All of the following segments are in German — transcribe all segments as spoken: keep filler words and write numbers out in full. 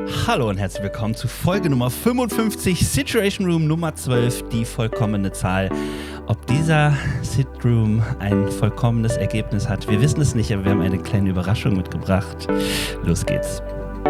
Hallo und herzlich willkommen zu Folge Nummer fünfundfünfzig, Situation Room Nummer zwölf, die vollkommene Zahl. Ob dieser Sit Room ein vollkommenes Ergebnis hat, wir wissen es nicht, aber wir haben eine kleine Überraschung mitgebracht. Los geht's.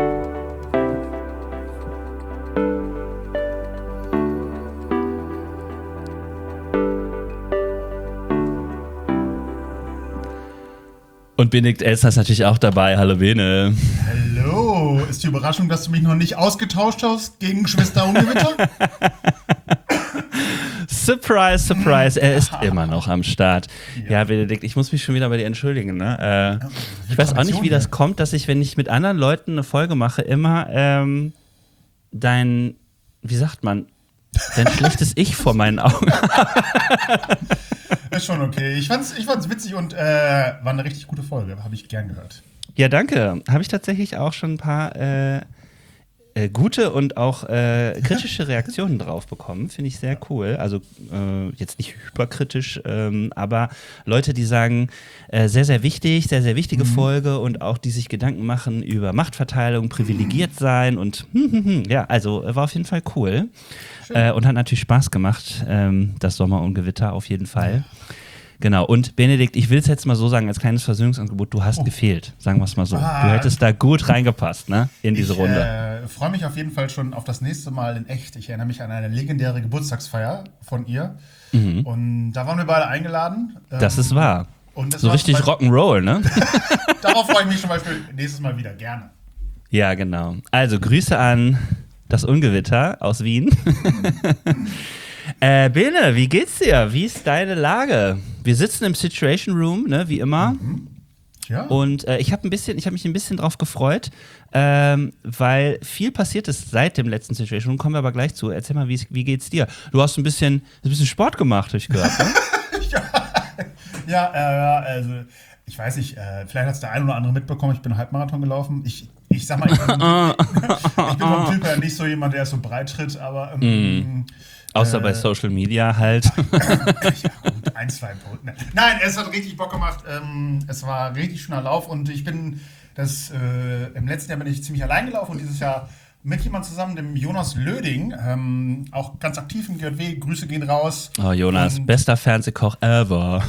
Und Benedikt Elster ist natürlich auch dabei. Hallo Bene. Hallo. Ist die Überraschung, dass du mich noch nicht ausgetauscht hast gegen Schwester Ungewitter? Surprise, surprise. Er ist immer noch am Start. Ja, ja, Benedikt, ich muss mich schon wieder bei dir entschuldigen. Ne? Äh, ich weiß auch nicht, wie das kommt, dass ich, wenn ich mit anderen Leuten eine Folge mache, immer ähm, dein, wie sagt man, dein schlechtes Ich vor meinen Augen. Ist schon okay. Ich fand's, ich fand's witzig und äh, war eine richtig gute Folge. Habe ich gern gehört. Ja, danke. Habe ich tatsächlich auch schon ein paar äh, äh, gute und auch äh, kritische Reaktionen drauf bekommen. Finde ich sehr cool. Also äh, jetzt nicht hyperkritisch, ähm, aber Leute, die sagen, äh, sehr, sehr wichtig, sehr, sehr wichtige mhm. Folge und auch die sich Gedanken machen über Machtverteilung, privilegiert sein und hm, hm, hm. ja, also war auf jeden Fall cool. Äh, und hat natürlich Spaß gemacht, ähm, das Sommerungewitter auf jeden Fall. Genau, und Benedikt, ich will es jetzt mal so sagen, als kleines Versöhnungsangebot, du hast oh. gefehlt, sagen wir es mal so. Ah. Du hättest da gut reingepasst, ne, in diese ich, Runde. Ich äh, freue mich auf jeden Fall schon auf das nächste Mal in echt. Ich erinnere mich an eine legendäre Geburtstagsfeier von ihr. Mhm. Und da waren wir beide eingeladen. Das ähm, ist wahr. Und das so war richtig Rock'n'Roll, ne? Darauf freue ich mich zum Beispiel nächstes Mal wieder, gerne. Ja, genau. Also, Grüße an das Ungewitter aus Wien. äh, Bene, wie geht's dir? Wie ist deine Lage? Wir sitzen im Situation Room, ne, wie immer. Mhm. Ja. Und äh, ich habe ein bisschen, ich habe mich ein bisschen drauf gefreut, ähm, weil viel passiert ist seit dem letzten Situation Room. Kommen wir aber gleich zu. Erzähl mal, wie, wie geht's dir? Du hast ein bisschen, ein bisschen Sport gemacht, habe ich gehört. Ne? ja, ja äh, also ich weiß nicht, äh, vielleicht hat es der ein oder andere mitbekommen, ich bin einen Halbmarathon gelaufen. Ich, ich sag mal, ich bin, ich bin vom Typ her nicht so jemand, der so breit tritt, aber ähm, mm. Außer äh, bei Social Media halt. ja, gut, ein, zwei Punkte. Nein, es hat richtig Bock gemacht. Ähm, es war ein richtig schöner Lauf und ich bin, das, äh, im letzten Jahr bin ich ziemlich allein gelaufen und dieses Jahr mit jemand zusammen, dem Jonas Löding, ähm, auch ganz aktiv im G J W. Grüße gehen raus. Oh, Jonas, und bester Fernsehkoch ever.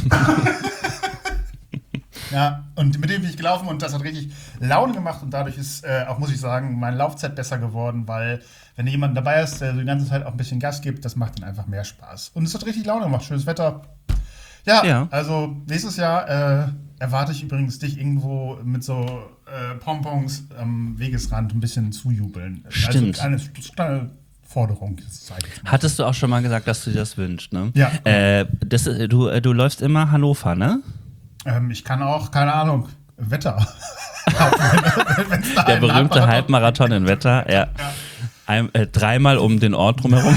Ja, und mit dem bin ich gelaufen und das hat richtig Laune gemacht und dadurch ist äh, auch, muss ich sagen, meine Laufzeit besser geworden, weil wenn jemand dabei ist, der so die ganze Zeit auch ein bisschen Gas gibt, das macht dann einfach mehr Spaß. Und es hat richtig Laune gemacht, schönes Wetter. Ja, ja. Also nächstes Jahr äh, erwarte ich übrigens dich irgendwo mit so äh, Pompons am Wegesrand ein bisschen zujubeln. Stimmt. Also eine kleine Forderung. Hattest du auch schon mal gesagt, dass du dir das wünschst, ne? Ja. Äh, das, du, du läufst immer Hannover, ne? Ähm, ich kann auch, keine Ahnung, Wetter. Der berühmte Halbmarathon in Wetter, ja. ja. Ein, äh, dreimal um den Ort drumherum.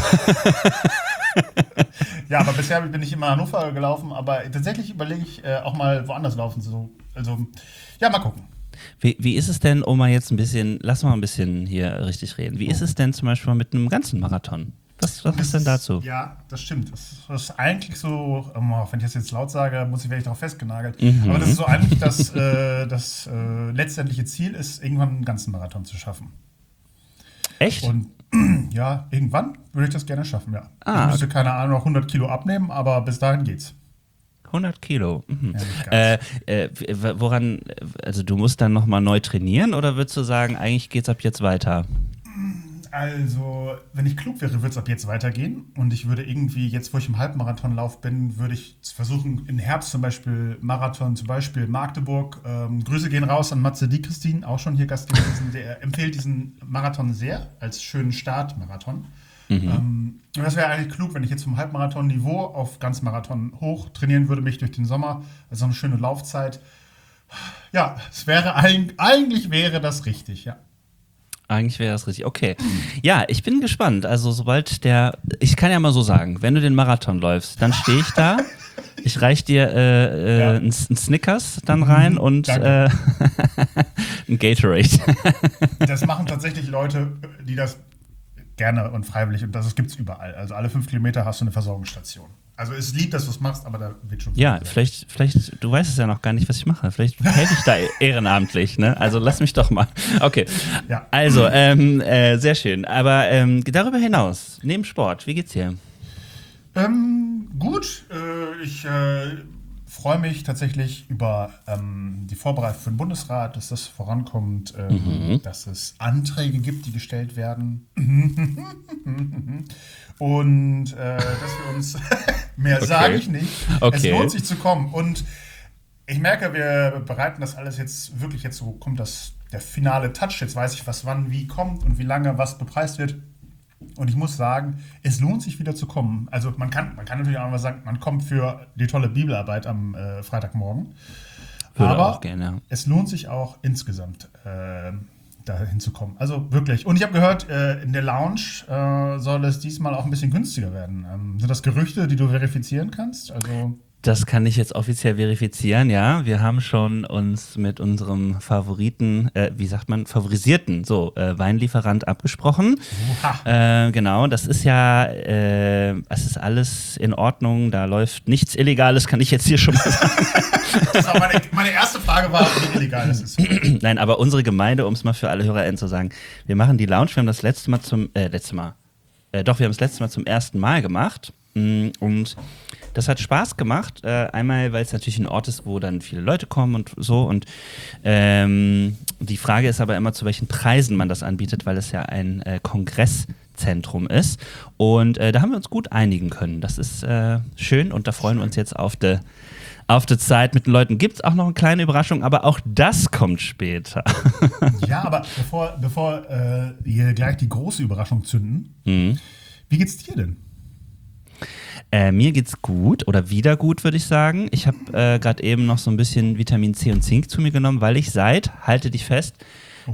Ja, aber bisher bin ich immer in Hannover gelaufen, aber tatsächlich überlege ich äh, auch mal woanders laufen zu. So. Also, ja, mal gucken. Wie, wie ist es denn, um mal jetzt ein bisschen, lass mal ein bisschen hier richtig reden, wie ist es denn zum Beispiel mit einem ganzen Marathon? Was, was ist denn dazu? Ja, das stimmt. Das, das ist eigentlich so, wenn ich das jetzt laut sage, muss ich werde ich darauf festgenagelt. Mhm. Aber das ist so eigentlich das, äh, das äh, letztendliche Ziel ist, irgendwann einen ganzen Marathon zu schaffen. Echt? Und ja, irgendwann würde ich das gerne schaffen, ja. Ah, ich müsste, keine Ahnung, noch hundert Kilo abnehmen, aber bis dahin geht's. hundert Kilo. Mhm. Ja, äh, äh, woran, also du musst dann nochmal neu trainieren oder würdest du sagen, eigentlich geht's ab jetzt weiter? Also, wenn ich klug wäre, würde es ab jetzt weitergehen. Und ich würde irgendwie, jetzt wo ich im Halbmarathonlauf bin, würde ich versuchen, im Herbst zum Beispiel Marathon, zum Beispiel Magdeburg. Ähm, Grüße gehen raus an Matze Di Christine, auch schon hier Gast gewesen. Der empfiehlt diesen Marathon sehr als schönen Startmarathon. Mhm. Ähm, und das wäre eigentlich klug, wenn ich jetzt vom Halbmarathon-Niveau auf Ganzmarathon hoch trainieren würde, mich durch den Sommer. Also eine schöne Laufzeit. Ja, es wäre eigentlich wäre das richtig, ja. Eigentlich wäre das richtig. Okay. Ja, ich bin gespannt. Also sobald der, ich kann ja mal so sagen, wenn du den Marathon läufst, dann stehe ich da, ich reiche dir äh, äh, ja. einen, einen Snickers dann rein und äh, ein Gatorade. Das machen tatsächlich Leute, die das gerne und freiwillig, und das gibt es überall. Also alle fünf Kilometer hast du eine Versorgungsstation. Also es ist lieb, dass du es machst, aber da wird schon... Ja, vielleicht, vielleicht, du weißt es ja noch gar nicht, was ich mache. Vielleicht helfe ich da ehrenamtlich, ne? Also lass mich doch mal. Okay, ja. Also, ähm, äh, sehr schön. Aber ähm, darüber hinaus, neben Sport, wie geht's dir? Ähm, gut, äh, ich äh, freue mich tatsächlich über ähm, die Vorbereitung für den Bundesrat, dass das vorankommt, ähm, mhm. dass es Anträge gibt, die gestellt werden. Und äh, dass wir uns, mehr okay. sage ich nicht, okay. es lohnt sich zu kommen. Und ich merke, wir bereiten das alles jetzt wirklich, jetzt so kommt das, der finale Touch, jetzt weiß ich, was wann wie kommt und wie lange was bepreist wird. Und ich muss sagen, es lohnt sich wieder zu kommen. Also man kann, man kann natürlich auch mal sagen, man kommt für die tolle Bibelarbeit am äh, Freitagmorgen. Würde aber auch gerne, ja. Es lohnt sich auch insgesamt äh, dahin zu kommen. Also wirklich. Und ich habe gehört, äh, in der Lounge äh, soll es diesmal auch ein bisschen günstiger werden. Ähm, sind das Gerüchte, die du verifizieren kannst? Also das kann ich jetzt offiziell verifizieren, ja. Wir haben schon uns mit unserem Favoriten, äh, wie sagt man, favorisierten, so, äh, Weinlieferant abgesprochen. Äh, genau, das ist ja, äh, es ist alles in Ordnung, da läuft nichts Illegales, kann ich jetzt hier schon mal sagen. Das war meine, meine erste Frage war, wie illegal das ist. Nein, aber unsere Gemeinde, um es mal für alle HörerInnen zu sagen, wir machen die Lounge, wir haben das letzte Mal zum, äh, letzte Mal, äh, doch, wir haben das letzte Mal zum ersten Mal gemacht und das hat Spaß gemacht, äh, einmal, weil es natürlich ein Ort ist, wo dann viele Leute kommen und so und ähm, die Frage ist aber immer, zu welchen Preisen man das anbietet, weil es ja ein äh, Kongresszentrum ist und äh, da haben wir uns gut einigen können. Das ist äh, schön und da freuen wir uns jetzt auf die auf die Zeit mit den Leuten. Gibt es auch noch eine kleine Überraschung, aber auch das kommt später. Ja, aber bevor, bevor äh, wir gleich die große Überraschung zünden, mhm. wie geht's dir denn? Äh, mir geht's gut oder wieder gut, würde ich sagen. Ich habe äh, gerade eben noch so ein bisschen Vitamin C und Zink zu mir genommen, weil ich seit, halte dich fest, oh.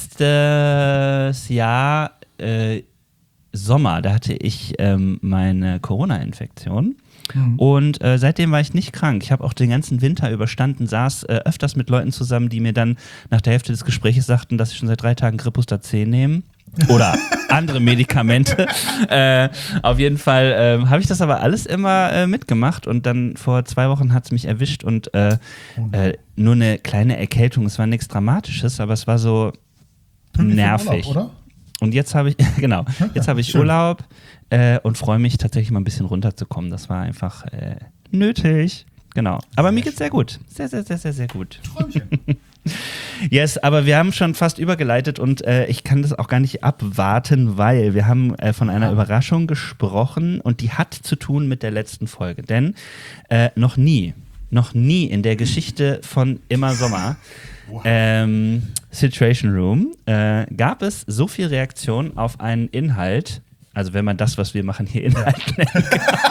letztes Jahr äh, Sommer, da hatte ich ähm, meine Corona-Infektion. Mhm. Und äh, seitdem war ich nicht krank. Ich habe auch den ganzen Winter überstanden, saß äh, öfters mit Leuten zusammen, die mir dann nach der Hälfte des Gesprächs sagten, dass sie schon seit drei Tagen Grippuster C nehmen. Oder andere Medikamente. äh, auf jeden Fall äh, habe ich das aber alles immer äh, mitgemacht und dann vor zwei Wochen hat es mich erwischt und äh, äh, nur eine kleine Erkältung. Es war nichts Dramatisches, aber es war so Pünktlich nervig. Urlaub, oder? Und jetzt habe ich, genau, jetzt habe ich Schön. Urlaub äh, und freue mich tatsächlich mal ein bisschen runterzukommen. Das war einfach äh, nötig. Genau. Aber sehr mir geht's sehr gut. Sehr, sehr, sehr, sehr, sehr gut. Träumchen. Yes, aber wir haben schon fast übergeleitet und äh, ich kann das auch gar nicht abwarten, weil wir haben äh, von einer ja. Überraschung gesprochen und die hat zu tun mit der letzten Folge. Denn äh, noch nie, noch nie in der Geschichte von Immer Sommer ähm, Situation Room äh, gab es so viel Reaktion auf einen Inhalt, also wenn man das, was wir machen, hier Inhalt nennen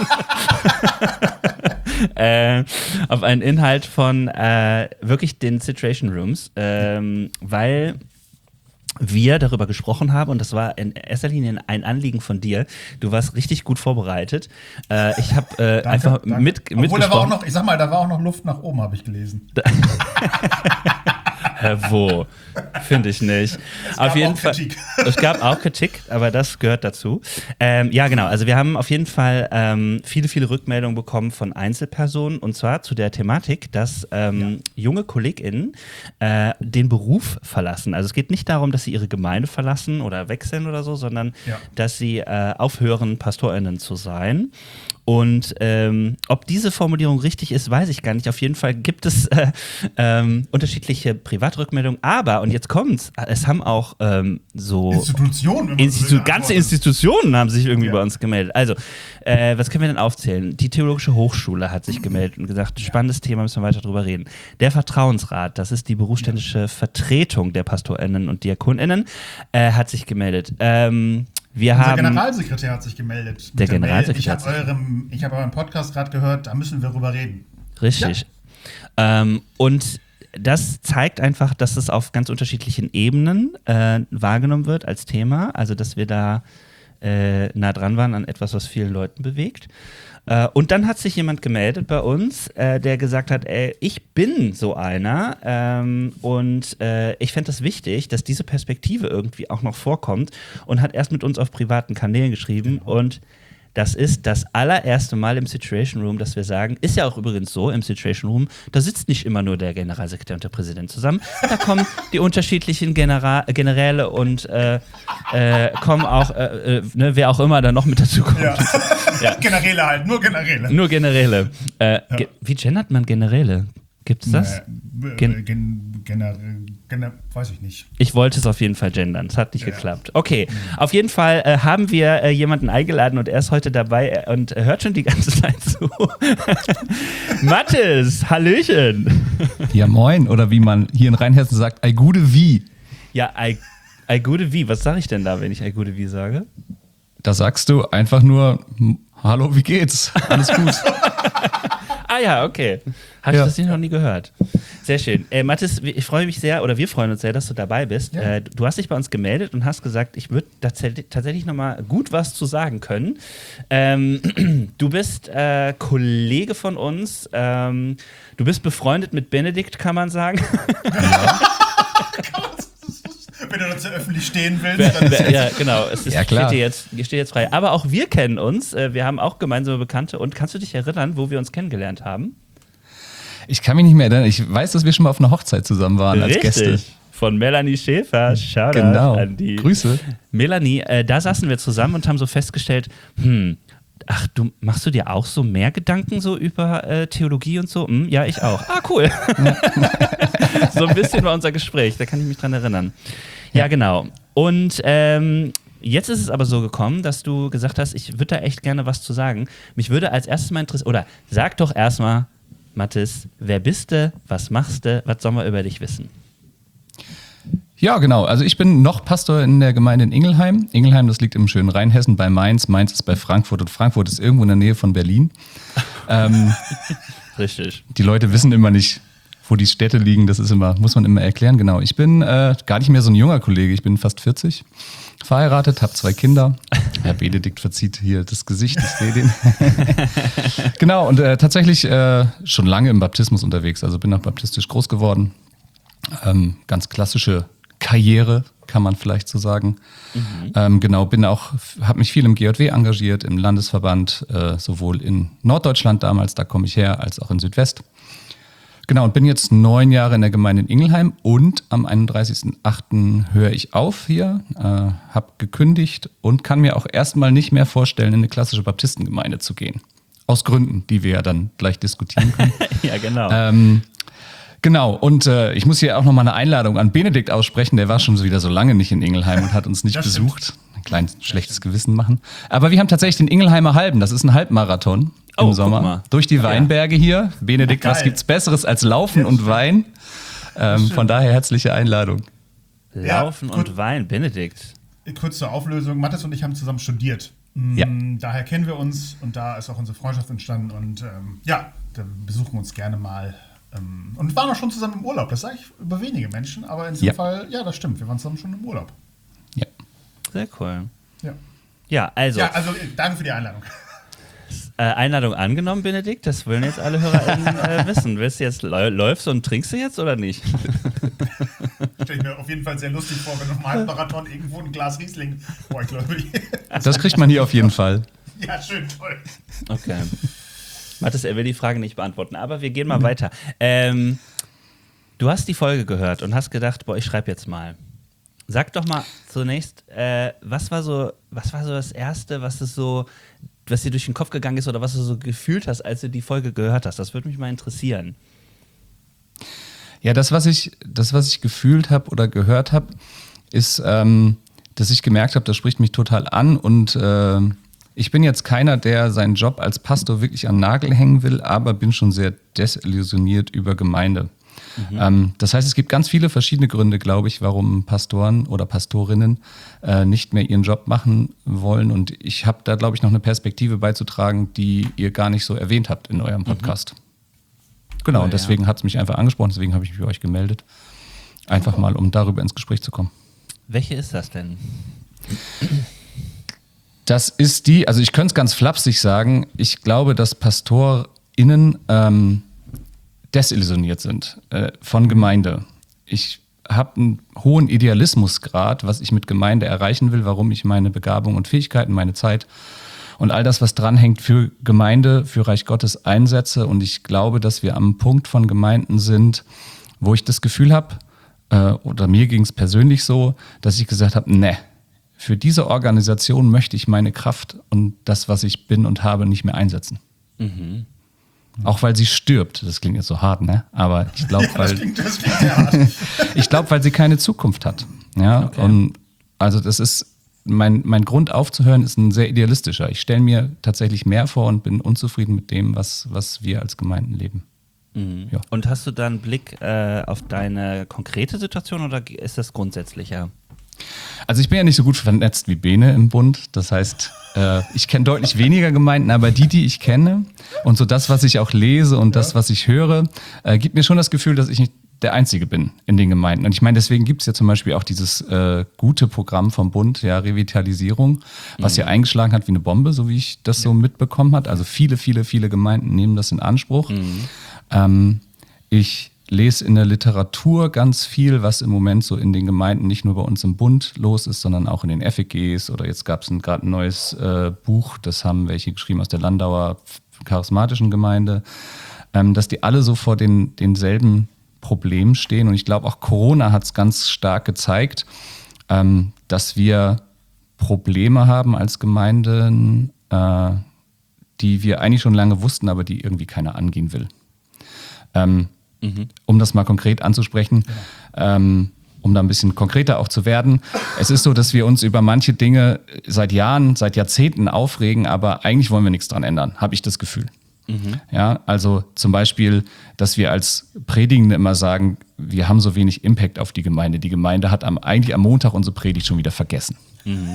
kann. Äh, auf einen Inhalt von äh, wirklich den Situation Rooms, ähm, weil wir darüber gesprochen haben und das war in erster Linie ein Anliegen von dir. Du warst richtig gut vorbereitet. Äh, ich habe äh, einfach danke. mit Obwohl, mitgesprochen. Da war auch noch, ich sag mal, da war auch noch Luft nach oben, habe ich gelesen. Äh, wo? Finde ich nicht. Es gab auf jeden auch Fall, Kritik. Es gab auch Kritik, aber das gehört dazu. Ähm, ja, genau. Also wir haben auf jeden Fall ähm, viele, viele Rückmeldungen bekommen von Einzelpersonen und zwar zu der Thematik, dass ähm, ja. junge KollegInnen äh, den Beruf verlassen. Also es geht nicht darum, dass sie ihre Gemeinde verlassen oder wechseln oder so, sondern ja. dass sie äh, aufhören, PastorInnen zu sein. Und ähm, ob diese Formulierung richtig ist, weiß ich gar nicht. Auf jeden Fall gibt es äh, ähm, unterschiedliche Privatrückmeldungen. Aber, und jetzt kommt's, es haben auch ähm, so Institutionen, Institu so ganze Institutionen haben sich irgendwie ja. bei uns gemeldet. Also, äh, was können wir denn aufzählen? Die Theologische Hochschule hat sich gemeldet und gesagt, spannendes Thema, müssen wir weiter drüber reden. Der Vertrauensrat, das ist die berufsständische ja. Vertretung der PastorInnen und DiakonInnen, äh, hat sich gemeldet. Ähm, Wir Unser haben, Generalsekretär hat sich gemeldet. Der Generalsekretär. Ich habe eurem, ich habe euren Podcast gerade gehört, da müssen wir drüber reden. Richtig. Ja. Ähm, und das zeigt einfach, dass es auf ganz unterschiedlichen Ebenen äh, wahrgenommen wird als Thema. Also, dass wir da äh, nah dran waren an etwas, was vielen Leuten bewegt. Äh, und dann hat sich jemand gemeldet bei uns, äh, der gesagt hat, ey, ich bin so einer ähm, und äh, ich fände es wichtig, dass diese Perspektive irgendwie auch noch vorkommt und hat erst mit uns auf privaten Kanälen geschrieben genau. und Das ist das allererste Mal im Situation Room, dass wir sagen, ist ja auch übrigens so im Situation Room, da sitzt nicht immer nur der Generalsekretär und der Präsident zusammen, da kommen die unterschiedlichen Genera- Generäle und äh, äh, kommen auch, äh, äh, ne, wer auch immer da noch mit dazu kommt. Ja. Ja. Generäle halt, nur Generäle. Nur Generäle. Äh, ja. ge- wie gendert man Generäle? Gibt es das? Nee, Gen- gen, gener, gener, weiß ich nicht. Ich wollte es auf jeden Fall gendern. Es hat nicht ja. geklappt. Okay, mhm. Auf jeden Fall äh, haben wir äh, jemanden eingeladen und er ist heute dabei und äh, hört schon die ganze Zeit zu. Mathis, Hallöchen. Ja, moin. Oder wie man hier in Rheinhessen sagt, ei gude wie. Ja, ei, ei gude wie. Was sage ich denn da, wenn ich ei gude wie sage? Da sagst du einfach nur, hallo, wie geht's? Alles gut. Ah ja, okay. Habe ich Ja. das noch nie gehört. Sehr schön. Äh, Mathis, ich freue mich sehr, oder wir freuen uns sehr, dass du dabei bist. Ja. Äh, du hast dich bei uns gemeldet und hast gesagt, ich würde tats- tatsächlich noch mal gut was zu sagen können. Ähm, du bist äh, Kollege von uns. Ähm, du bist befreundet mit Benedikt, kann man sagen. Wenn du dazu öffentlich stehen willst, Wer- dann ist wer- ja, genau. Es ist, Ja, klar. Steht, dir jetzt, steht jetzt frei. Aber auch wir kennen uns. Äh, Wir haben auch gemeinsame Bekannte. Und kannst du dich erinnern, wo wir uns kennengelernt haben? Ich kann mich nicht mehr erinnern. Ich weiß, dass wir schon mal auf einer Hochzeit zusammen waren als Gäste. Von Melanie Schäfer. Shoutout Genau. an die Grüße. Melanie. Äh, da saßen wir zusammen und haben so festgestellt, hm, ach, du machst du dir auch so mehr Gedanken so über äh, Theologie und so? Hm, ja, ich auch. Ah, cool. So ein bisschen war unser Gespräch, da kann ich mich dran erinnern. Ja, genau. Und ähm, jetzt ist es aber so gekommen, dass du gesagt hast, ich würde da echt gerne was zu sagen. Mich würde als erstes mal interessieren, oder sag doch erstmal, Mathis, wer bist du, was machst du, was sollen wir über dich wissen? Ja, genau. Also ich bin noch Pastor in der Gemeinde in Ingelheim. Ingelheim, das liegt im schönen Rheinhessen bei Mainz. Mainz ist bei Frankfurt und Frankfurt ist irgendwo in der Nähe von Berlin. ähm, Richtig. die Leute wissen immer nicht, wo die Städte liegen. Das ist immer, muss man immer erklären. Genau. Ich bin äh, gar nicht mehr so ein junger Kollege. Ich bin fast vierzig. Verheiratet, habe zwei Kinder. Herr Benedikt verzieht hier das Gesicht, ich sehe den. Genau, und äh, tatsächlich äh, schon lange im Baptismus unterwegs. Also bin auch baptistisch groß geworden. Ähm, ganz klassische Karriere, kann man vielleicht so sagen. Mhm. Ähm, genau, bin auch, habe mich viel im G J W engagiert, im Landesverband, äh, sowohl in Norddeutschland damals, da komme ich her, als auch in Südwest. Genau, und bin jetzt neun Jahre in der Gemeinde in Ingelheim und am einunddreißigsten achten höre ich auf hier, äh, habe gekündigt und kann mir auch erstmal nicht mehr vorstellen, in eine klassische Baptistengemeinde zu gehen. Aus Gründen, die wir ja dann gleich diskutieren können. Ja, genau. Ähm, genau, und äh, ich muss hier auch nochmal eine Einladung an Benedikt aussprechen, der war schon so wieder so lange nicht in Ingelheim und hat uns nicht Das besucht. stimmt. Ein kleines schlechtes Gewissen machen. Aber wir haben tatsächlich den Ingelheimer Halben, das ist ein Halbmarathon Oh, im guck Sommer. mal. Durch die Weinberge hier. Benedikt, Geil. was gibt's Besseres als Laufen und Wein? Ähm, von daher herzliche Einladung. Laufen Ja, und gut. Wein, Benedikt. Kurz zur Auflösung. Mathis und ich haben zusammen studiert. Mm, Ja. Daher kennen wir uns und da ist auch unsere Freundschaft entstanden. Und ähm, ja, da besuchen wir uns gerne mal. Ähm, und waren auch schon zusammen im Urlaub. Das sage ich über wenige Menschen, aber in diesem Ja. Fall, ja, das stimmt. Wir waren zusammen schon im Urlaub. Ja. Sehr cool. Ja, Ja, also, ja also äh, danke für die Einladung. äh, Einladung angenommen, Benedikt, das wollen jetzt alle HörerInnen äh, wissen. Willst du jetzt, läu- läufst du und trinkst du jetzt oder nicht? Stelle ich mir auf jeden Fall sehr lustig vor, wenn auf einem Halbmarathon irgendwo ein Glas Riesling. Boah, ich glaube, Das kriegt man hier auf jeden Fall. ja, schön, toll. Okay. Mathis, er will die Frage nicht beantworten, aber wir gehen mal weiter. Ähm, du hast die Folge gehört und hast gedacht, boah, ich schreibe jetzt mal. Sag doch mal zunächst, äh, was war so, was war so das Erste, was es so, was dir durch den Kopf gegangen ist oder was du so gefühlt hast, als du die Folge gehört hast? Das würde mich mal interessieren. Ja, das, was ich, das, was ich gefühlt habe oder gehört habe, ist, ähm, dass ich gemerkt habe, das spricht mich total an und äh, ich bin jetzt keiner, der seinen Job als Pastor wirklich an den Nagel hängen will, aber bin schon sehr desillusioniert über Gemeinde. Mhm. Ähm, das heißt, es gibt ganz viele verschiedene Gründe, glaube ich, warum Pastoren oder Pastorinnen äh, nicht mehr ihren Job machen wollen. Und ich habe da, glaube ich, noch eine Perspektive beizutragen, die ihr gar nicht so erwähnt habt in eurem Podcast. Mhm. Genau, Oh, und deswegen ja. hat es mich einfach angesprochen, deswegen habe ich mich bei euch gemeldet. Einfach mal, um darüber ins Gespräch zu kommen. Welche ist das denn? Das ist die, also ich könnte es ganz flapsig sagen, ich glaube, dass PastorInnen ähm, desillusioniert sind äh, von Gemeinde. Ich habe einen hohen Idealismusgrad, was ich mit Gemeinde erreichen will, warum ich meine Begabung und Fähigkeiten, meine Zeit und all das, was dranhängt, für Gemeinde, für Reich Gottes einsetze. Und ich glaube, dass wir am Punkt von Gemeinden sind, wo ich das Gefühl habe, äh, oder mir ging es persönlich so, dass ich gesagt habe, ne, für diese Organisation möchte ich meine Kraft und das, was ich bin und habe, nicht mehr einsetzen. Mhm. Auch weil sie stirbt. Das klingt jetzt so hart, ne? Aber ich glaube, ja, weil das klingt, das klingt sehr hart. Ich glaube, weil sie keine Zukunft hat. Ja, okay. Und also das ist mein mein Grund aufzuhören ist ein sehr idealistischer. Ich stelle mir tatsächlich mehr vor und bin unzufrieden mit dem, was was wir als Gemeinden leben. Mhm. Ja. Und hast du da einen Blick äh, auf deine konkrete Situation oder ist das grundsätzlicher? Also ich bin ja nicht so gut vernetzt wie Bene im Bund. Das heißt, äh, ich kenne deutlich weniger Gemeinden, aber die, die ich kenne und so das, was ich auch lese und ja. das, was ich höre, äh, gibt mir schon das Gefühl, dass ich nicht der Einzige bin in den Gemeinden. Und ich meine, deswegen gibt es ja zum Beispiel auch dieses äh, gute Programm vom Bund, ja, Revitalisierung, was mhm. ja eingeschlagen hat wie eine Bombe, so wie ich das ja. so mitbekommen habe. Also viele, viele, viele Gemeinden nehmen das in Anspruch. Mhm. Ähm, ich lese in der Literatur ganz viel, was im Moment so in den Gemeinden nicht nur bei uns im Bund los ist, sondern auch in den F E Gs. Oder jetzt gab es gerade ein neues äh, Buch, das haben welche geschrieben aus der Landauer charismatischen Gemeinde, ähm, dass die alle so vor den, denselben Problemen stehen. Und ich glaube, auch Corona hat es ganz stark gezeigt, ähm, dass wir Probleme haben als Gemeinden, äh, die wir eigentlich schon lange wussten, aber die irgendwie keiner angehen will. Ähm, Mhm. Um das mal konkret anzusprechen, ja. ähm, um da ein bisschen konkreter auch zu werden. Es ist so, dass wir uns über manche Dinge seit Jahren, seit Jahrzehnten aufregen, aber eigentlich wollen wir nichts dran ändern, habe ich das Gefühl. Mhm. Ja, also zum Beispiel, dass wir als Predigende immer sagen, wir haben so wenig Impact auf die Gemeinde. Die Gemeinde hat am, eigentlich am Montag unsere Predigt schon wieder vergessen. Mhm.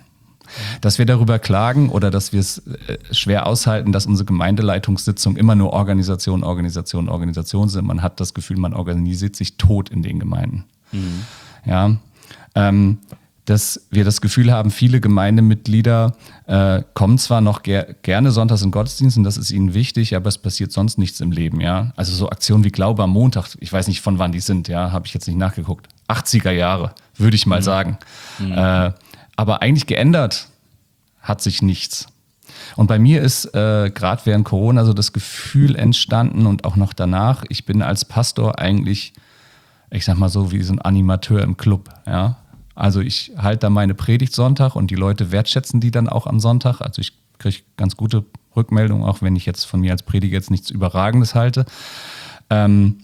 Dass wir darüber klagen oder dass wir es schwer aushalten, dass unsere Gemeindeleitungssitzungen immer nur Organisation, Organisation, Organisation sind. Man hat das Gefühl, man organisiert sich tot in den Gemeinden. Mhm. Ja, ähm, dass wir das Gefühl haben, viele Gemeindemitglieder äh, kommen zwar noch ger- gerne sonntags in Gottesdienst und das ist ihnen wichtig, aber es passiert sonst nichts im Leben. Ja, also so Aktionen wie Glaube am Montag, ich weiß nicht, von wann die sind, ja, habe ich jetzt nicht nachgeguckt. achtziger Jahre, würde ich mal mhm. sagen. Mhm. Äh, Aber eigentlich geändert hat sich nichts. Und bei mir ist äh, gerade während Corona so das Gefühl entstanden und auch noch danach, ich bin als Pastor eigentlich, ich sag mal so, wie so ein Animateur im Club. Ja? Also ich halte da meine Predigt Sonntag und die Leute wertschätzen die dann auch am Sonntag. Also ich kriege ganz gute Rückmeldungen, auch wenn ich jetzt von mir als Prediger jetzt nichts Überragendes halte. Ähm,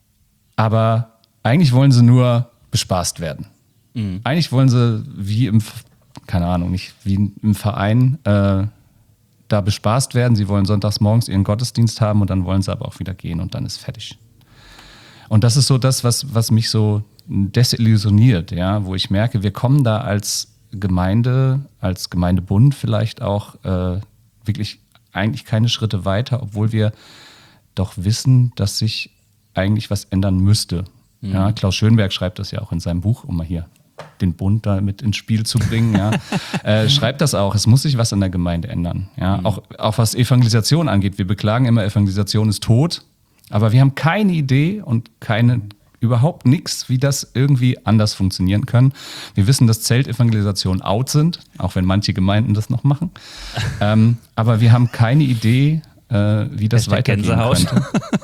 aber eigentlich wollen sie nur bespaßt werden. Mhm. Eigentlich wollen sie wie im, keine Ahnung, nicht wie im Verein äh, da bespaßt werden. Sie wollen sonntags morgens ihren Gottesdienst haben und dann wollen sie aber auch wieder gehen und dann ist fertig. Und das ist so das, was, was mich so desillusioniert, ja, wo ich merke, wir kommen da als Gemeinde, als Gemeindebund vielleicht auch äh, wirklich eigentlich keine Schritte weiter, obwohl wir doch wissen, dass sich eigentlich was ändern müsste. Mhm. Ja, Klaus Schönberg schreibt das ja auch in seinem Buch, um mal hier den Bund da mit ins Spiel zu bringen, ja, äh, schreibt das auch. Es muss sich was in der Gemeinde ändern. Ja, mhm. auch, auch was Evangelisation angeht. Wir beklagen immer, Evangelisation ist tot, aber wir haben keine Idee und keine, überhaupt nichts, wie das irgendwie anders funktionieren kann. Wir wissen, dass Zeltevangelisationen out sind, auch wenn manche Gemeinden das noch machen. ähm, aber wir haben keine Idee, äh, wie das weitergehen könnte.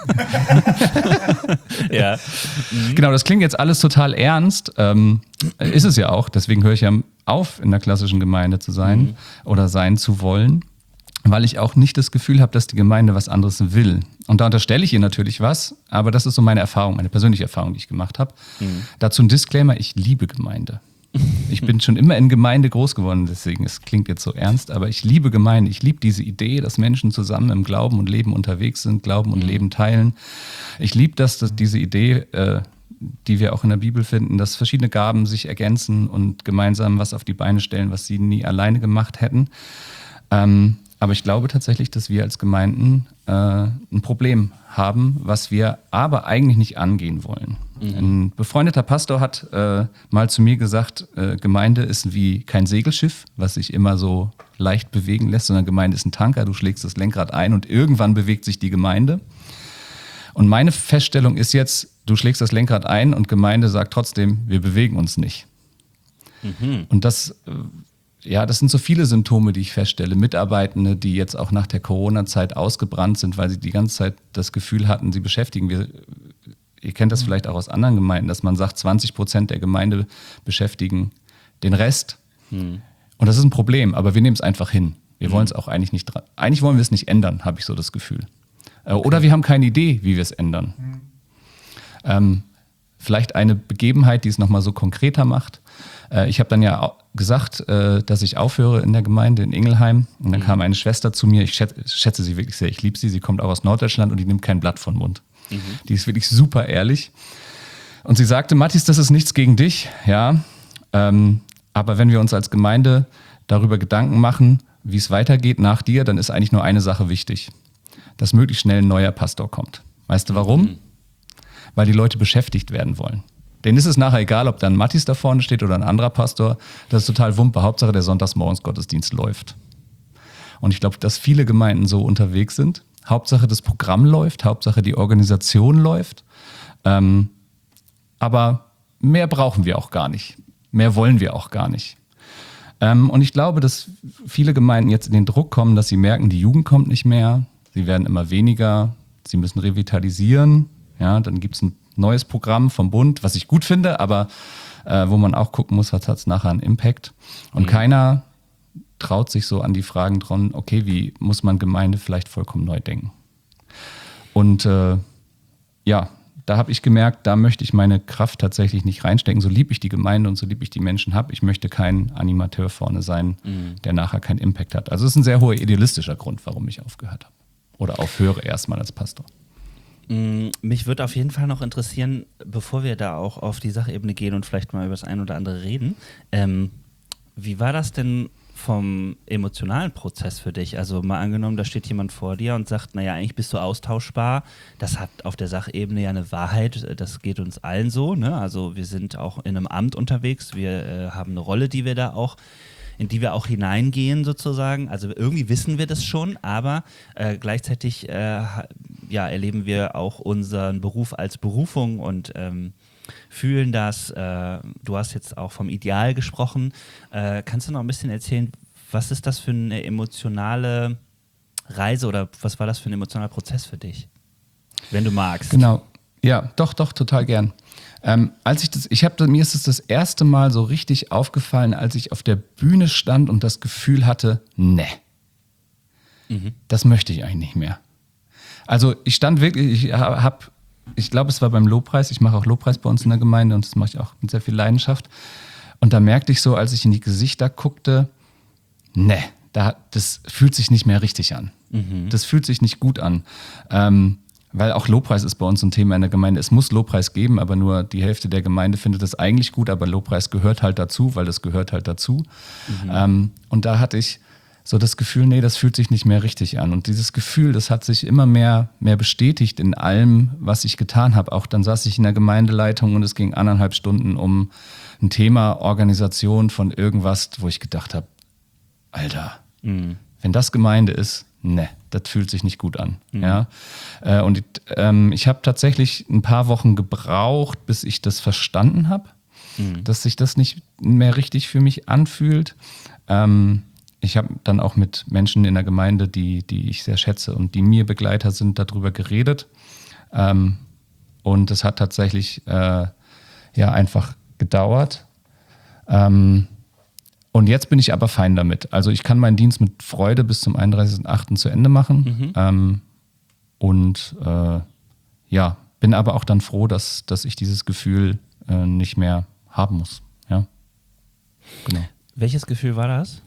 Ja. Mhm. Genau, das klingt jetzt alles total ernst. Ähm, ist es ja auch. Deswegen höre ich ja auf, in der klassischen Gemeinde zu sein mhm. oder sein zu wollen, weil ich auch nicht das Gefühl habe, dass die Gemeinde was anderes will. Und da unterstelle ich ihr natürlich was, aber das ist so meine Erfahrung, meine persönliche Erfahrung, die ich gemacht habe. Mhm. Dazu ein Disclaimer, ich liebe Gemeinde. Ich bin schon immer in Gemeinde groß geworden, deswegen, es klingt jetzt so ernst, aber ich liebe Gemeinde. Ich liebe diese Idee, dass Menschen zusammen im Glauben und Leben unterwegs sind, Glauben und mhm. Leben teilen. Ich liebe das, dass diese Idee, äh, die wir auch in der Bibel finden, dass verschiedene Gaben sich ergänzen und gemeinsam was auf die Beine stellen, was sie nie alleine gemacht hätten. Ähm, aber ich glaube tatsächlich, dass wir als Gemeinden äh, ein Problem haben, was wir aber eigentlich nicht angehen wollen. Mhm. Ein befreundeter Pastor hat äh, mal zu mir gesagt, äh, Gemeinde ist wie kein Segelschiff, was sich immer so leicht bewegen lässt, sondern Gemeinde ist ein Tanker, du schlägst das Lenkrad ein und irgendwann bewegt sich die Gemeinde. Und meine Feststellung ist jetzt, du schlägst das Lenkrad ein und Gemeinde sagt trotzdem, wir bewegen uns nicht. Mhm. Und das ja, das sind so viele Symptome, die ich feststelle. Mitarbeitende, die jetzt auch nach der Corona-Zeit ausgebrannt sind, weil sie die ganze Zeit das Gefühl hatten, sie beschäftigen. Wir, ihr kennt das vielleicht auch aus anderen Gemeinden, dass man sagt, zwanzig Prozent der Gemeinde beschäftigen den Rest. Hm. Und das ist ein Problem, aber wir nehmen es einfach hin. Wir hm. wollen es auch eigentlich nicht dran. Eigentlich wollen wir es nicht ändern, habe ich so das Gefühl. Äh, okay. Oder wir haben keine Idee, wie wir es ändern. Hm. Ähm, vielleicht eine Begebenheit, die es nochmal so konkreter macht. Äh, ich habe dann ja gesagt, äh, dass ich aufhöre in der Gemeinde in Ingelheim. Und dann mhm. kam eine Schwester zu mir, ich schätze, schätze sie wirklich sehr, ich liebe sie, sie kommt auch aus Norddeutschland und die nimmt kein Blatt von Mund. Mhm. Die ist wirklich super ehrlich. Und sie sagte, Mathis, das ist nichts gegen dich, ja, ähm, aber wenn wir uns als Gemeinde darüber Gedanken machen, wie es weitergeht nach dir, dann ist eigentlich nur eine Sache wichtig, dass möglichst schnell ein neuer Pastor kommt. Weißt du warum? Mhm. Weil die Leute beschäftigt werden wollen. Denen ist es nachher egal, ob da ein Mathis da vorne steht oder ein anderer Pastor. Das ist total Wumpe. Hauptsache der Sonntagsmorgens-Gottesdienst läuft. Und ich glaube, dass viele Gemeinden so unterwegs sind. Hauptsache das Programm läuft, Hauptsache die Organisation läuft. Ähm, aber mehr brauchen wir auch gar nicht. Mehr wollen wir auch gar nicht. Ähm, und ich glaube, dass viele Gemeinden jetzt in den Druck kommen, dass sie merken, die Jugend kommt nicht mehr. Sie werden immer weniger. Sie müssen revitalisieren. Ja, dann gibt es ein neues Programm vom Bund, was ich gut finde, aber äh, wo man auch gucken muss, was hat es nachher einen Impact. Und mhm. keiner traut sich so an die Fragen dran, okay, wie muss man Gemeinde vielleicht vollkommen neu denken? Und äh, ja, da habe ich gemerkt, da möchte ich meine Kraft tatsächlich nicht reinstecken. So lieb ich die Gemeinde und so lieb ich die Menschen habe. Ich möchte kein Animateur vorne sein, mhm. der nachher keinen Impact hat. Also es ist ein sehr hoher idealistischer Grund, warum ich aufgehört habe. Oder aufhöre erstmal als Pastor. Mich würde auf jeden Fall noch interessieren, bevor wir da auch auf die Sachebene gehen und vielleicht mal über das ein oder andere reden, ähm, wie war das denn vom emotionalen Prozess für dich? Also mal angenommen, da steht jemand vor dir und sagt, naja, eigentlich bist du austauschbar. Das hat auf der Sachebene ja eine Wahrheit, das geht uns allen so, ne? Also wir sind auch in einem Amt unterwegs, wir äh, haben eine Rolle, die wir da auch in die wir auch hineingehen sozusagen. Also irgendwie wissen wir das schon, aber äh, gleichzeitig äh, ja, erleben wir auch unseren Beruf als Berufung und ähm, fühlen das. Äh, du hast jetzt auch vom Ideal gesprochen. Äh, kannst du noch ein bisschen erzählen, was ist das für eine emotionale Reise oder was war das für ein emotionaler Prozess für dich, wenn du magst? Genau, ja, doch, doch, total gern. Ähm, als ich das, ich habe mir ist es das erste Mal so richtig aufgefallen, als ich auf der Bühne stand und das Gefühl hatte, ne, mhm. das möchte ich eigentlich nicht mehr. Also ich stand wirklich, ich habe, ich glaube, es war beim Lobpreis, ich mache auch Lobpreis bei uns in der Gemeinde und das mache ich auch mit sehr viel Leidenschaft. Und da merkte ich so, als ich in die Gesichter guckte, ne, da, das fühlt sich nicht mehr richtig an. Mhm. Das fühlt sich nicht gut an. Ähm, Weil auch Lobpreis ist bei uns ein Thema in der Gemeinde. Es muss Lobpreis geben, aber nur die Hälfte der Gemeinde findet das eigentlich gut, aber Lobpreis gehört halt dazu, weil das gehört halt dazu. Mhm. Ähm, und da hatte ich so das Gefühl, nee, das fühlt sich nicht mehr richtig an. Und dieses Gefühl, das hat sich immer mehr, mehr bestätigt in allem, was ich getan habe. Auch dann saß ich in der Gemeindeleitung und es ging anderthalb Stunden um ein Thema Organisation von irgendwas, wo ich gedacht habe, Alter, mhm. wenn das Gemeinde ist, ne, das fühlt sich nicht gut an. Mhm. Ja? Äh, und ähm, ich habe tatsächlich ein paar Wochen gebraucht, bis ich das verstanden habe, mhm. dass sich das nicht mehr richtig für mich anfühlt. Ähm, ich habe dann auch mit Menschen in der Gemeinde, die, die ich sehr schätze und die mir Begleiter sind, darüber geredet. Ähm, und es hat tatsächlich äh, ja einfach gedauert. Ähm, Und jetzt bin ich aber fein damit. Also ich kann meinen Dienst mit Freude bis zum einunddreißigsten achten zu Ende machen. Mhm. Ähm, und äh, ja, bin aber auch dann froh, dass, dass ich dieses Gefühl äh, nicht mehr haben muss. Ja. Genau. Welches Gefühl war das?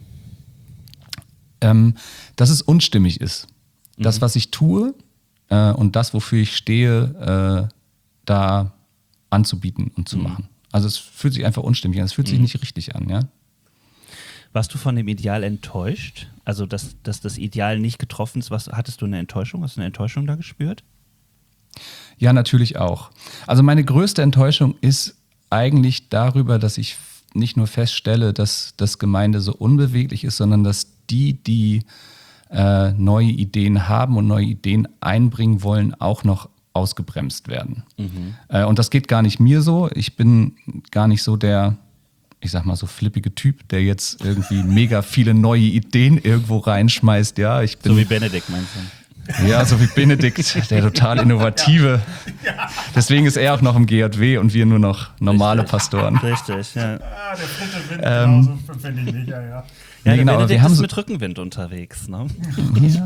Ähm, dass es unstimmig ist. Mhm. Das, was ich tue äh, und das, wofür ich stehe, äh, da anzubieten und zu mhm. machen. Also es fühlt sich einfach unstimmig an. Es fühlt mhm. sich nicht richtig an, ja. Warst du von dem Ideal enttäuscht? Also, dass, dass das Ideal nicht getroffen ist, was, hattest du eine Enttäuschung? Hast du eine Enttäuschung da gespürt? Ja, natürlich auch. Also meine größte Enttäuschung ist eigentlich darüber, dass ich nicht nur feststelle, dass das Gemeinde so unbeweglich ist, sondern dass die, die äh, neue Ideen haben und neue Ideen einbringen wollen, auch noch ausgebremst werden. Mhm. Äh, und das geht gar nicht mir so. Ich bin gar nicht so der ich sag mal so flippige Typ, der jetzt irgendwie mega viele neue Ideen irgendwo reinschmeißt. Ja, ich bin so wie Benedikt, meinst du? Ja, so wie Benedikt, der total innovative. Ja. Deswegen ist er auch noch im G J W und wir nur noch normale Richtig. Pastoren. Richtig, ja. Ah, der dritte Wind, Ähm, genauso finde ich nicht, ja, ja. Ja, nee, der genau, aber Benedikt wir haben ist so, mit Rückenwind unterwegs, ne? ja.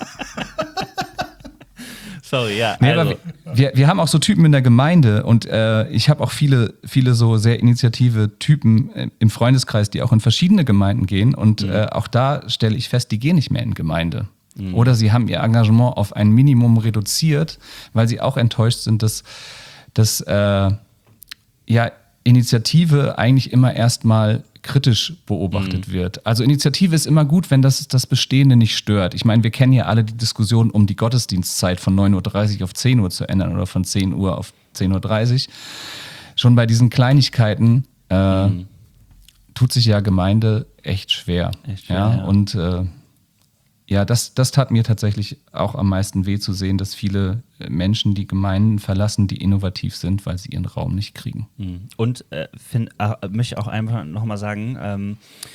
Sorry, ja. Nee, also. aber wir, wir haben auch so Typen in der Gemeinde und äh, ich habe auch viele, viele so sehr initiative Typen äh, im Freundeskreis, die auch in verschiedene Gemeinden gehen und mhm. äh, auch da stelle ich fest, die gehen nicht mehr in Gemeinde. Mhm. Oder sie haben ihr Engagement auf ein Minimum reduziert, weil sie auch enttäuscht sind, dass, dass äh, ja, Initiative eigentlich immer erstmal kritisch beobachtet mhm. wird. Also Initiative ist immer gut, wenn das das Bestehende nicht stört. Ich meine, wir kennen ja alle die Diskussion um die Gottesdienstzeit von neun Uhr dreißig auf zehn Uhr zu ändern oder von zehn Uhr auf zehn Uhr dreißig. Schon bei diesen Kleinigkeiten äh, mhm. tut sich ja Gemeinde echt schwer. Echt schwer ja? ja. Und äh, ja, das, das tat mir tatsächlich auch am meisten weh zu sehen, dass viele Menschen die Gemeinden verlassen, die innovativ sind, weil sie ihren Raum nicht kriegen. Und äh, find, äh, möchte auch einfach nochmal sagen, ähm,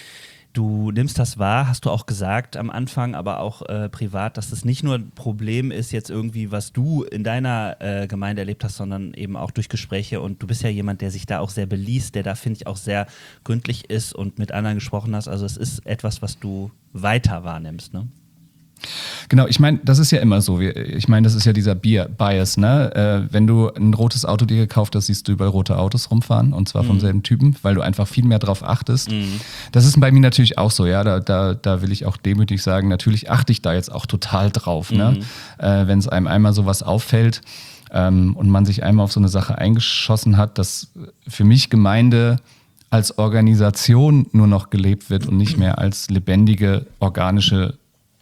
du nimmst das wahr, hast du auch gesagt am Anfang, aber auch äh, privat, dass das nicht nur ein Problem ist jetzt irgendwie, was du in deiner äh, Gemeinde erlebt hast, sondern eben auch durch Gespräche und du bist ja jemand, der sich da auch sehr beliest, der da, finde ich, auch sehr gründlich ist und mit anderen gesprochen hast. Also es ist etwas, was du weiter wahrnimmst, ne? Genau, ich meine, das ist ja immer so. Ich meine, das ist ja dieser Bias, ne? Äh, wenn du ein rotes Auto dir gekauft hast, siehst du überall rote Autos rumfahren und zwar vom mhm. selben Typen, weil du einfach viel mehr drauf achtest. Mhm. Das ist bei mir natürlich auch so, ja. Da, da, da will ich auch demütig sagen, natürlich achte ich da jetzt auch total drauf, mhm. ne? Äh, wenn es einem einmal sowas auffällt ähm, und man sich einmal auf so eine Sache eingeschossen hat, dass für mich Gemeinde als Organisation nur noch gelebt wird und nicht mehr als lebendige, organische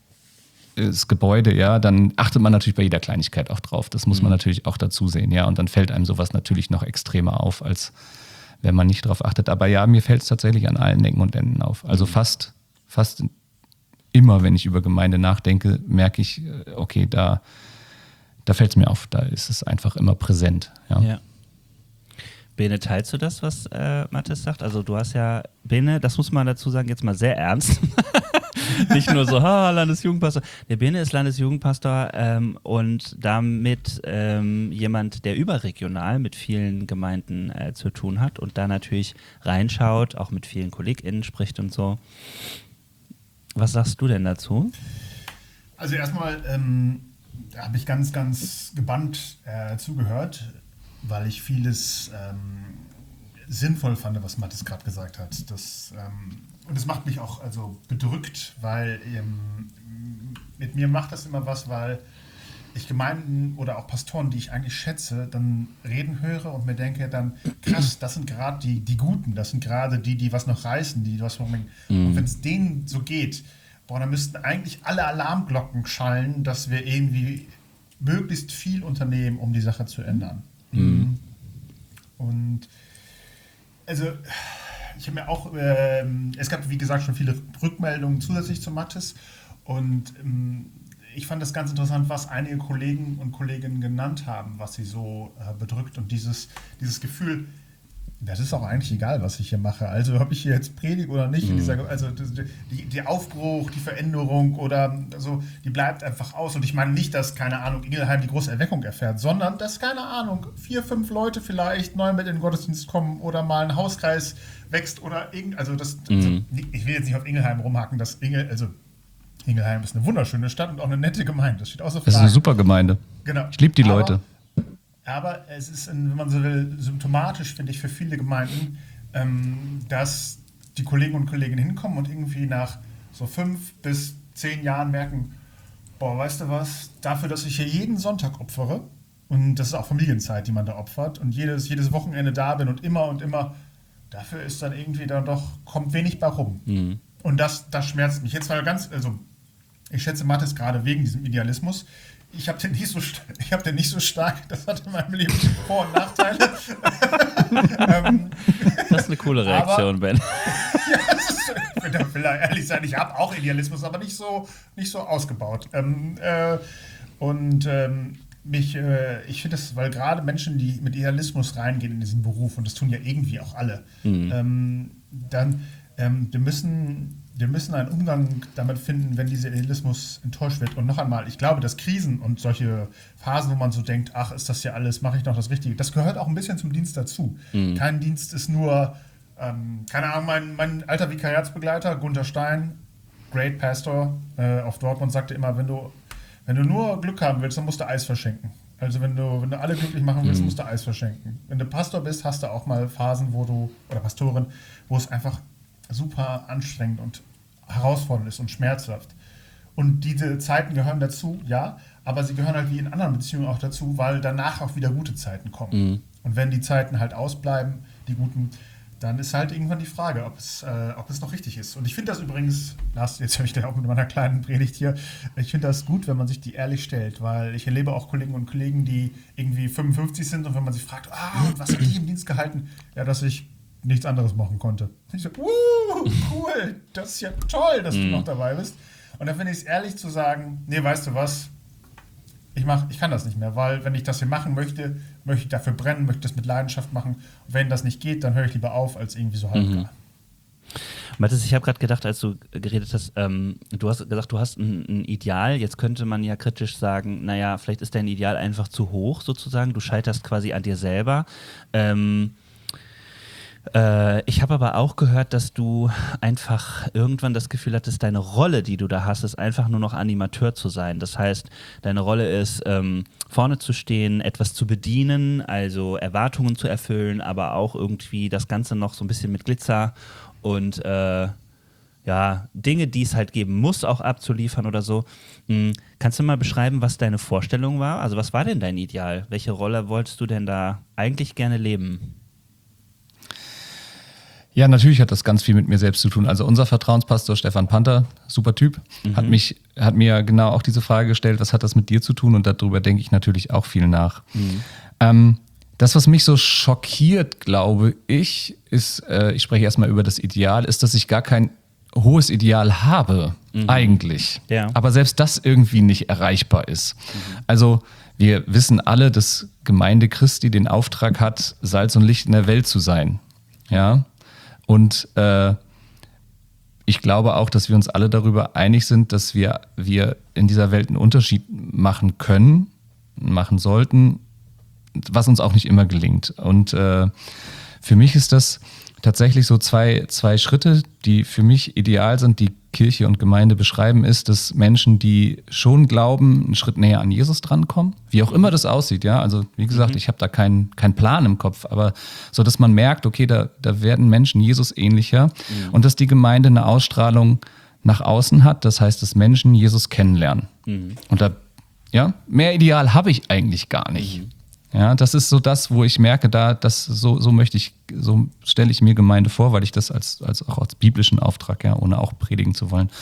das Gebäude, ja, dann achtet man natürlich bei jeder Kleinigkeit auch drauf. Das muss man natürlich auch dazu sehen, ja. Und dann fällt einem sowas natürlich noch extremer auf, als wenn man nicht drauf achtet. Aber ja, mir fällt es tatsächlich an allen Ecken und Enden auf. Also fast, fast immer, wenn ich über Gemeinde nachdenke, merke ich, okay, da, da fällt es mir auf. Da ist es einfach immer präsent, ja. Ja. Bene, teilst du das, was äh, Mathis sagt? Also du hast ja, Bene, das muss man dazu sagen, jetzt mal sehr ernst. Nicht nur so, ha, Landesjugendpastor. Der Bene ist Landesjugendpastor ähm, und damit ähm, jemand, der überregional mit vielen Gemeinden äh, zu tun hat und da natürlich reinschaut, auch mit vielen KollegInnen spricht und so. Was sagst du denn dazu? Also erstmal ähm, habe ich ganz, ganz gebannt äh, zugehört, weil ich vieles ähm, sinnvoll fand, was Mathis gerade gesagt hat. Das, ähm, und das macht mich auch also bedrückt, weil ähm, mit mir macht das immer was, weil ich Gemeinden oder auch Pastoren, die ich eigentlich schätze, dann reden höre und mir denke dann, krass, das sind gerade die, die Guten, das sind gerade die, die was noch reißen, die was noch mhm. Und wenn es denen so geht, boah, dann müssten eigentlich alle Alarmglocken schallen, dass wir irgendwie möglichst viel unternehmen, um die Sache zu ändern. Mhm. Und also ich habe mir auch, ähm, es gab wie gesagt schon viele Rückmeldungen zusätzlich zu Mathis und ähm, ich fand das ganz interessant, was einige Kollegen und Kolleginnen genannt haben, was sie so äh, bedrückt und dieses, dieses Gefühl, das ist auch eigentlich egal, was ich hier mache. Also ob ich hier jetzt predige oder nicht, mhm. dieser, also die, die Aufbruch, die Veränderung oder so, die bleibt einfach aus. Und ich meine nicht, dass, keine Ahnung, Ingelheim die große Erweckung erfährt, sondern dass, keine Ahnung, vier, fünf Leute vielleicht neu mit in den Gottesdienst kommen oder mal ein Hauskreis wächst oder irgend, also das, mhm. also, ich will jetzt nicht auf Ingelheim rumhacken, dass Ingel, also Ingelheim ist eine wunderschöne Stadt und auch eine nette Gemeinde. Das steht außer Frage. Das ist eine super Gemeinde. Genau. Ich liebe die Aber, Leute. Aber es ist, wenn man so will, symptomatisch, finde ich, für viele Gemeinden, ähm, dass die Kollegen und Kolleginnen hinkommen und irgendwie nach so fünf bis zehn Jahren merken, boah, weißt du was, dafür, dass ich hier jeden Sonntag opfere, und das ist auch Familienzeit, die man da opfert, und jedes, jedes Wochenende da bin und immer und immer, dafür ist dann irgendwie dann doch, kommt wenig bei rum. Mhm. Und das, das schmerzt mich. Jetzt mal ganz, also ich schätze Mathis gerade wegen diesem Idealismus. Ich habe den nicht so, ich habe den nicht so stark. Das hat in meinem Leben Vor- und Nachteile. ähm, das ist eine coole Reaktion, aber, Ben. Ja, das ist, ich will, will ehrlich sein, ich habe auch Idealismus, aber nicht so, nicht so ausgebaut. Ähm, äh, und ähm, mich, äh, ich finde das, weil gerade Menschen, die mit Idealismus reingehen in diesen Beruf, und das tun ja irgendwie auch alle, mhm. ähm, dann, ähm, wir müssen, wir müssen einen Umgang damit finden, wenn dieser Idealismus enttäuscht wird. Und noch einmal, ich glaube, dass Krisen und solche Phasen, wo man so denkt, ach, ist das ja alles, mache ich noch das Richtige, das gehört auch ein bisschen zum Dienst dazu. Mhm. Kein Dienst ist nur, ähm, keine Ahnung, mein, mein alter Vikariatsbegleiter, Gunther Stein, Great Pastor äh, auf Dortmund, sagte immer, wenn du, wenn du nur Glück haben willst, dann musst du Eis verschenken. Also wenn du, wenn du alle glücklich machen willst, mhm. musst du Eis verschenken. Wenn du Pastor bist, hast du auch mal Phasen, wo du, oder Pastorin, wo es einfach super anstrengend und herausfordernd ist und schmerzhaft. Und diese Zeiten gehören dazu, ja, aber sie gehören halt wie in anderen Beziehungen auch dazu, weil danach auch wieder gute Zeiten kommen. Mhm. Und wenn die Zeiten halt ausbleiben, die guten, dann ist halt irgendwann die Frage, ob es, äh, ob es noch richtig ist. Und ich finde das übrigens, Lars, jetzt höre ich da auch mit meiner kleinen Predigt hier, ich finde das gut, wenn man sich die ehrlich stellt, weil ich erlebe auch Kollegen und Kollegen, die irgendwie fünfundfünfzig sind und wenn man sich fragt, ah, und was hat die im Dienst gehalten? Ja, dass ich nichts anderes machen konnte. Ich so, uh, cool, das ist ja toll, dass du noch dabei bist. Und dann finde ich es ehrlich zu sagen, nee, weißt du was, ich, mach, ich kann das nicht mehr, weil wenn ich das hier machen möchte, möchte ich dafür brennen, möchte das mit Leidenschaft machen. Und wenn das nicht geht, dann höre ich lieber auf, als irgendwie so halbgar. Mhm. Mathis, ich habe gerade gedacht, als du geredet hast, ähm, du hast gesagt, du hast ein, ein Ideal. Jetzt könnte man ja kritisch sagen, naja, vielleicht ist dein Ideal einfach zu hoch sozusagen. Du scheiterst quasi an dir selber. Ähm, Äh, ich habe aber auch gehört, dass du einfach irgendwann das Gefühl hattest, deine Rolle, die du da hast, ist einfach nur noch Animateur zu sein. Das heißt, deine Rolle ist, ähm, vorne zu stehen, etwas zu bedienen, also Erwartungen zu erfüllen, aber auch irgendwie das Ganze noch so ein bisschen mit Glitzer und äh, ja, Dinge, die es halt geben muss, auch abzuliefern oder so. Hm, kannst du mal beschreiben, was deine Vorstellung war? Also was war denn dein Ideal? Welche Rolle wolltest du denn da eigentlich gerne leben? Ja, natürlich hat das ganz viel mit mir selbst zu tun. Also unser Vertrauenspastor Stefan Panther, super Typ, mhm. hat mich, hat mir genau auch diese Frage gestellt, was hat das mit dir zu tun? Und darüber denke ich natürlich auch viel nach. Mhm. Ähm, das, was mich so schockiert, glaube ich, ist, äh, ich spreche erstmal über das Ideal, ist, dass ich gar kein hohes Ideal habe, mhm. eigentlich. Ja. Aber selbst das irgendwie nicht erreichbar ist. Mhm. Also wir wissen alle, dass Gemeinde Christi den Auftrag hat, Salz und Licht in der Welt zu sein. Ja. Und äh, ich glaube auch, dass wir uns alle darüber einig sind, dass wir, wir in dieser Welt einen Unterschied machen können, machen sollten, was uns auch nicht immer gelingt. Und äh, für mich ist das tatsächlich so zwei, zwei Schritte, die für mich ideal sind, die Kirche und Gemeinde beschreiben, ist, dass Menschen, die schon glauben, einen Schritt näher an Jesus drankommen, wie auch immer das aussieht, ja, also wie gesagt, mhm. ich habe da keinen keinen Plan im Kopf, aber so, dass man merkt, okay, da, da werden Menschen Jesus ähnlicher mhm. und dass die Gemeinde eine Ausstrahlung nach außen hat, das heißt, dass Menschen Jesus kennenlernen. Mhm. Und da, ja, mehr Ideal habe ich eigentlich gar nicht. Mhm. Ja, das ist so das, wo ich merke, da, das, so, so möchte ich, so stelle ich mir Gemeinde vor, weil ich das als, als auch als biblischen Auftrag, ja, ohne auch predigen zu wollen,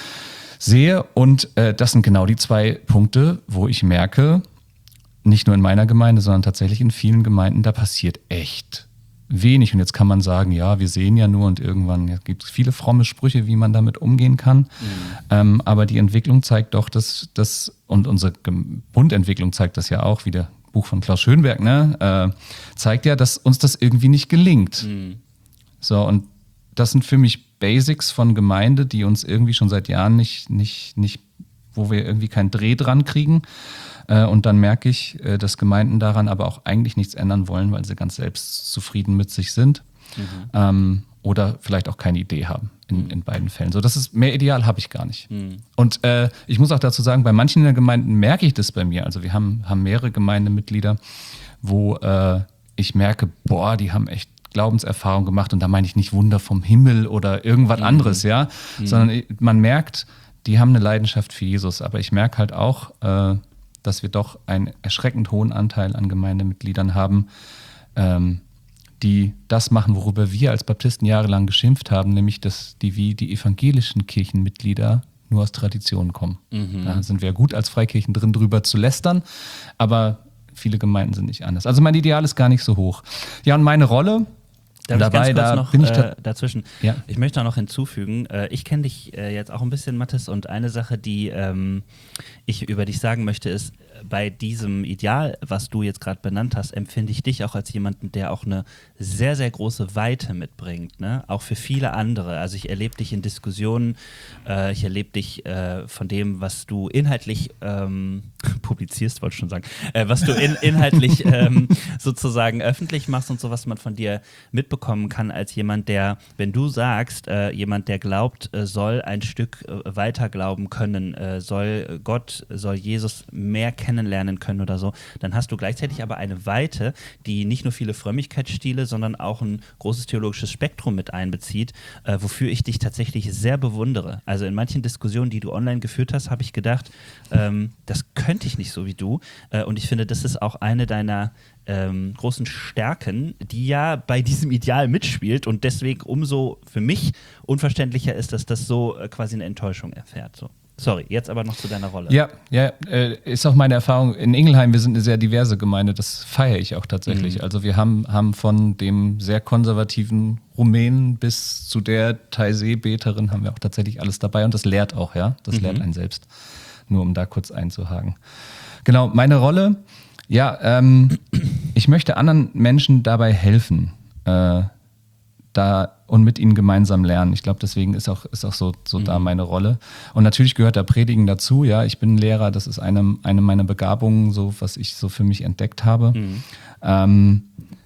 sehe. Und äh, das sind genau die zwei Punkte, wo ich merke, nicht nur in meiner Gemeinde, sondern tatsächlich in vielen Gemeinden, da passiert echt wenig. Und jetzt kann man sagen, ja, wir sehen ja nur und irgendwann ja, gibt es viele fromme Sprüche, wie man damit umgehen kann. Mhm. Ähm, aber die Entwicklung zeigt doch, dass das, und unsere Bundentwicklung zeigt das ja auch wieder, Buch von Klaus Schönberg, ne, äh, zeigt ja, dass uns das irgendwie nicht gelingt. Mhm. So, und das sind für mich Basics von Gemeinde, die uns irgendwie schon seit Jahren nicht, nicht, nicht, wo wir irgendwie keinen Dreh dran kriegen. Äh, und dann merke ich, äh, dass Gemeinden daran aber auch eigentlich nichts ändern wollen, weil sie ganz selbstzufrieden mit sich sind. Mhm. Ähm, oder vielleicht auch keine Idee haben in, in beiden Fällen. So, das ist mehr Ideal habe ich gar nicht. Mhm. Und äh, ich muss auch dazu sagen, bei manchen in der Gemeinden merke ich das bei mir. Also wir haben, haben mehrere Gemeindemitglieder, wo äh, ich merke, boah, die haben echt Glaubenserfahrung gemacht und da meine ich nicht Wunder vom Himmel oder irgendwas mhm. anderes, ja, mhm. sondern man merkt, die haben eine Leidenschaft für Jesus. Aber ich merke halt auch, äh, dass wir doch einen erschreckend hohen Anteil an Gemeindemitgliedern haben, ähm, die das machen, worüber wir als Baptisten jahrelang geschimpft haben, nämlich, dass die wie die evangelischen Kirchenmitglieder nur aus Tradition kommen. Mhm. Da sind wir gut als Freikirchen drin, drüber zu lästern, aber viele Gemeinden sind nicht anders. Also mein Ideal ist gar nicht so hoch. Ja, und meine Rolle, Darf dabei, ich ganz kurz da noch bin ich äh, dazwischen. Ja. Ich möchte auch noch hinzufügen, äh, ich kenne dich äh, jetzt auch ein bisschen, Mathis, und eine Sache, die ähm, ich über dich sagen möchte, ist, bei diesem Ideal, was du jetzt gerade benannt hast, empfinde ich dich auch als jemanden, der auch eine sehr, sehr große Weite mitbringt, ne? Auch für viele andere. Also ich erlebe dich in Diskussionen, äh, ich erlebe dich äh, von dem, was du inhaltlich ähm, publizierst, wollte ich schon sagen, äh, was du in, inhaltlich ähm, sozusagen öffentlich machst und so, was man von dir mitbekommen kann, als jemand, der, wenn du sagst, äh, jemand, der glaubt, äh, soll ein Stück äh, weiter glauben können, äh, soll Gott, soll Jesus mehr kennenlernen können oder so, dann hast du gleichzeitig aber eine Weite, die nicht nur viele Frömmigkeitsstile, sondern auch ein großes theologisches Spektrum mit einbezieht, äh, wofür ich dich tatsächlich sehr bewundere. Also in manchen Diskussionen, die du online geführt hast, habe ich gedacht, ähm, das könnte ich nicht so wie du. Äh, und ich finde, das ist auch eine deiner ähm, großen Stärken, die ja bei diesem Ideal mitspielt und deswegen umso für mich unverständlicher ist, dass das so äh, quasi eine Enttäuschung erfährt. So. Sorry, jetzt aber noch zu deiner Rolle. Ja, ja, äh, ist auch meine Erfahrung. In Ingelheim, wir sind eine sehr diverse Gemeinde, das feiere ich auch tatsächlich. Mhm. Also wir haben, haben von dem sehr konservativen Rumänen bis zu der Taizé-Beterin haben wir auch tatsächlich alles dabei und das lehrt auch, ja, das mhm. lehrt einen selbst. Nur um da kurz einzuhaken. Genau, meine Rolle, ja, ähm, ich möchte anderen Menschen dabei helfen, äh, da und mit ihnen gemeinsam lernen. Ich glaube, deswegen ist auch, ist auch so, so mhm. da meine Rolle. Und natürlich gehört da Predigen dazu. Ja, ich bin Lehrer, das ist eine, eine meiner Begabungen, so was ich so für mich entdeckt habe. Mhm. Ähm,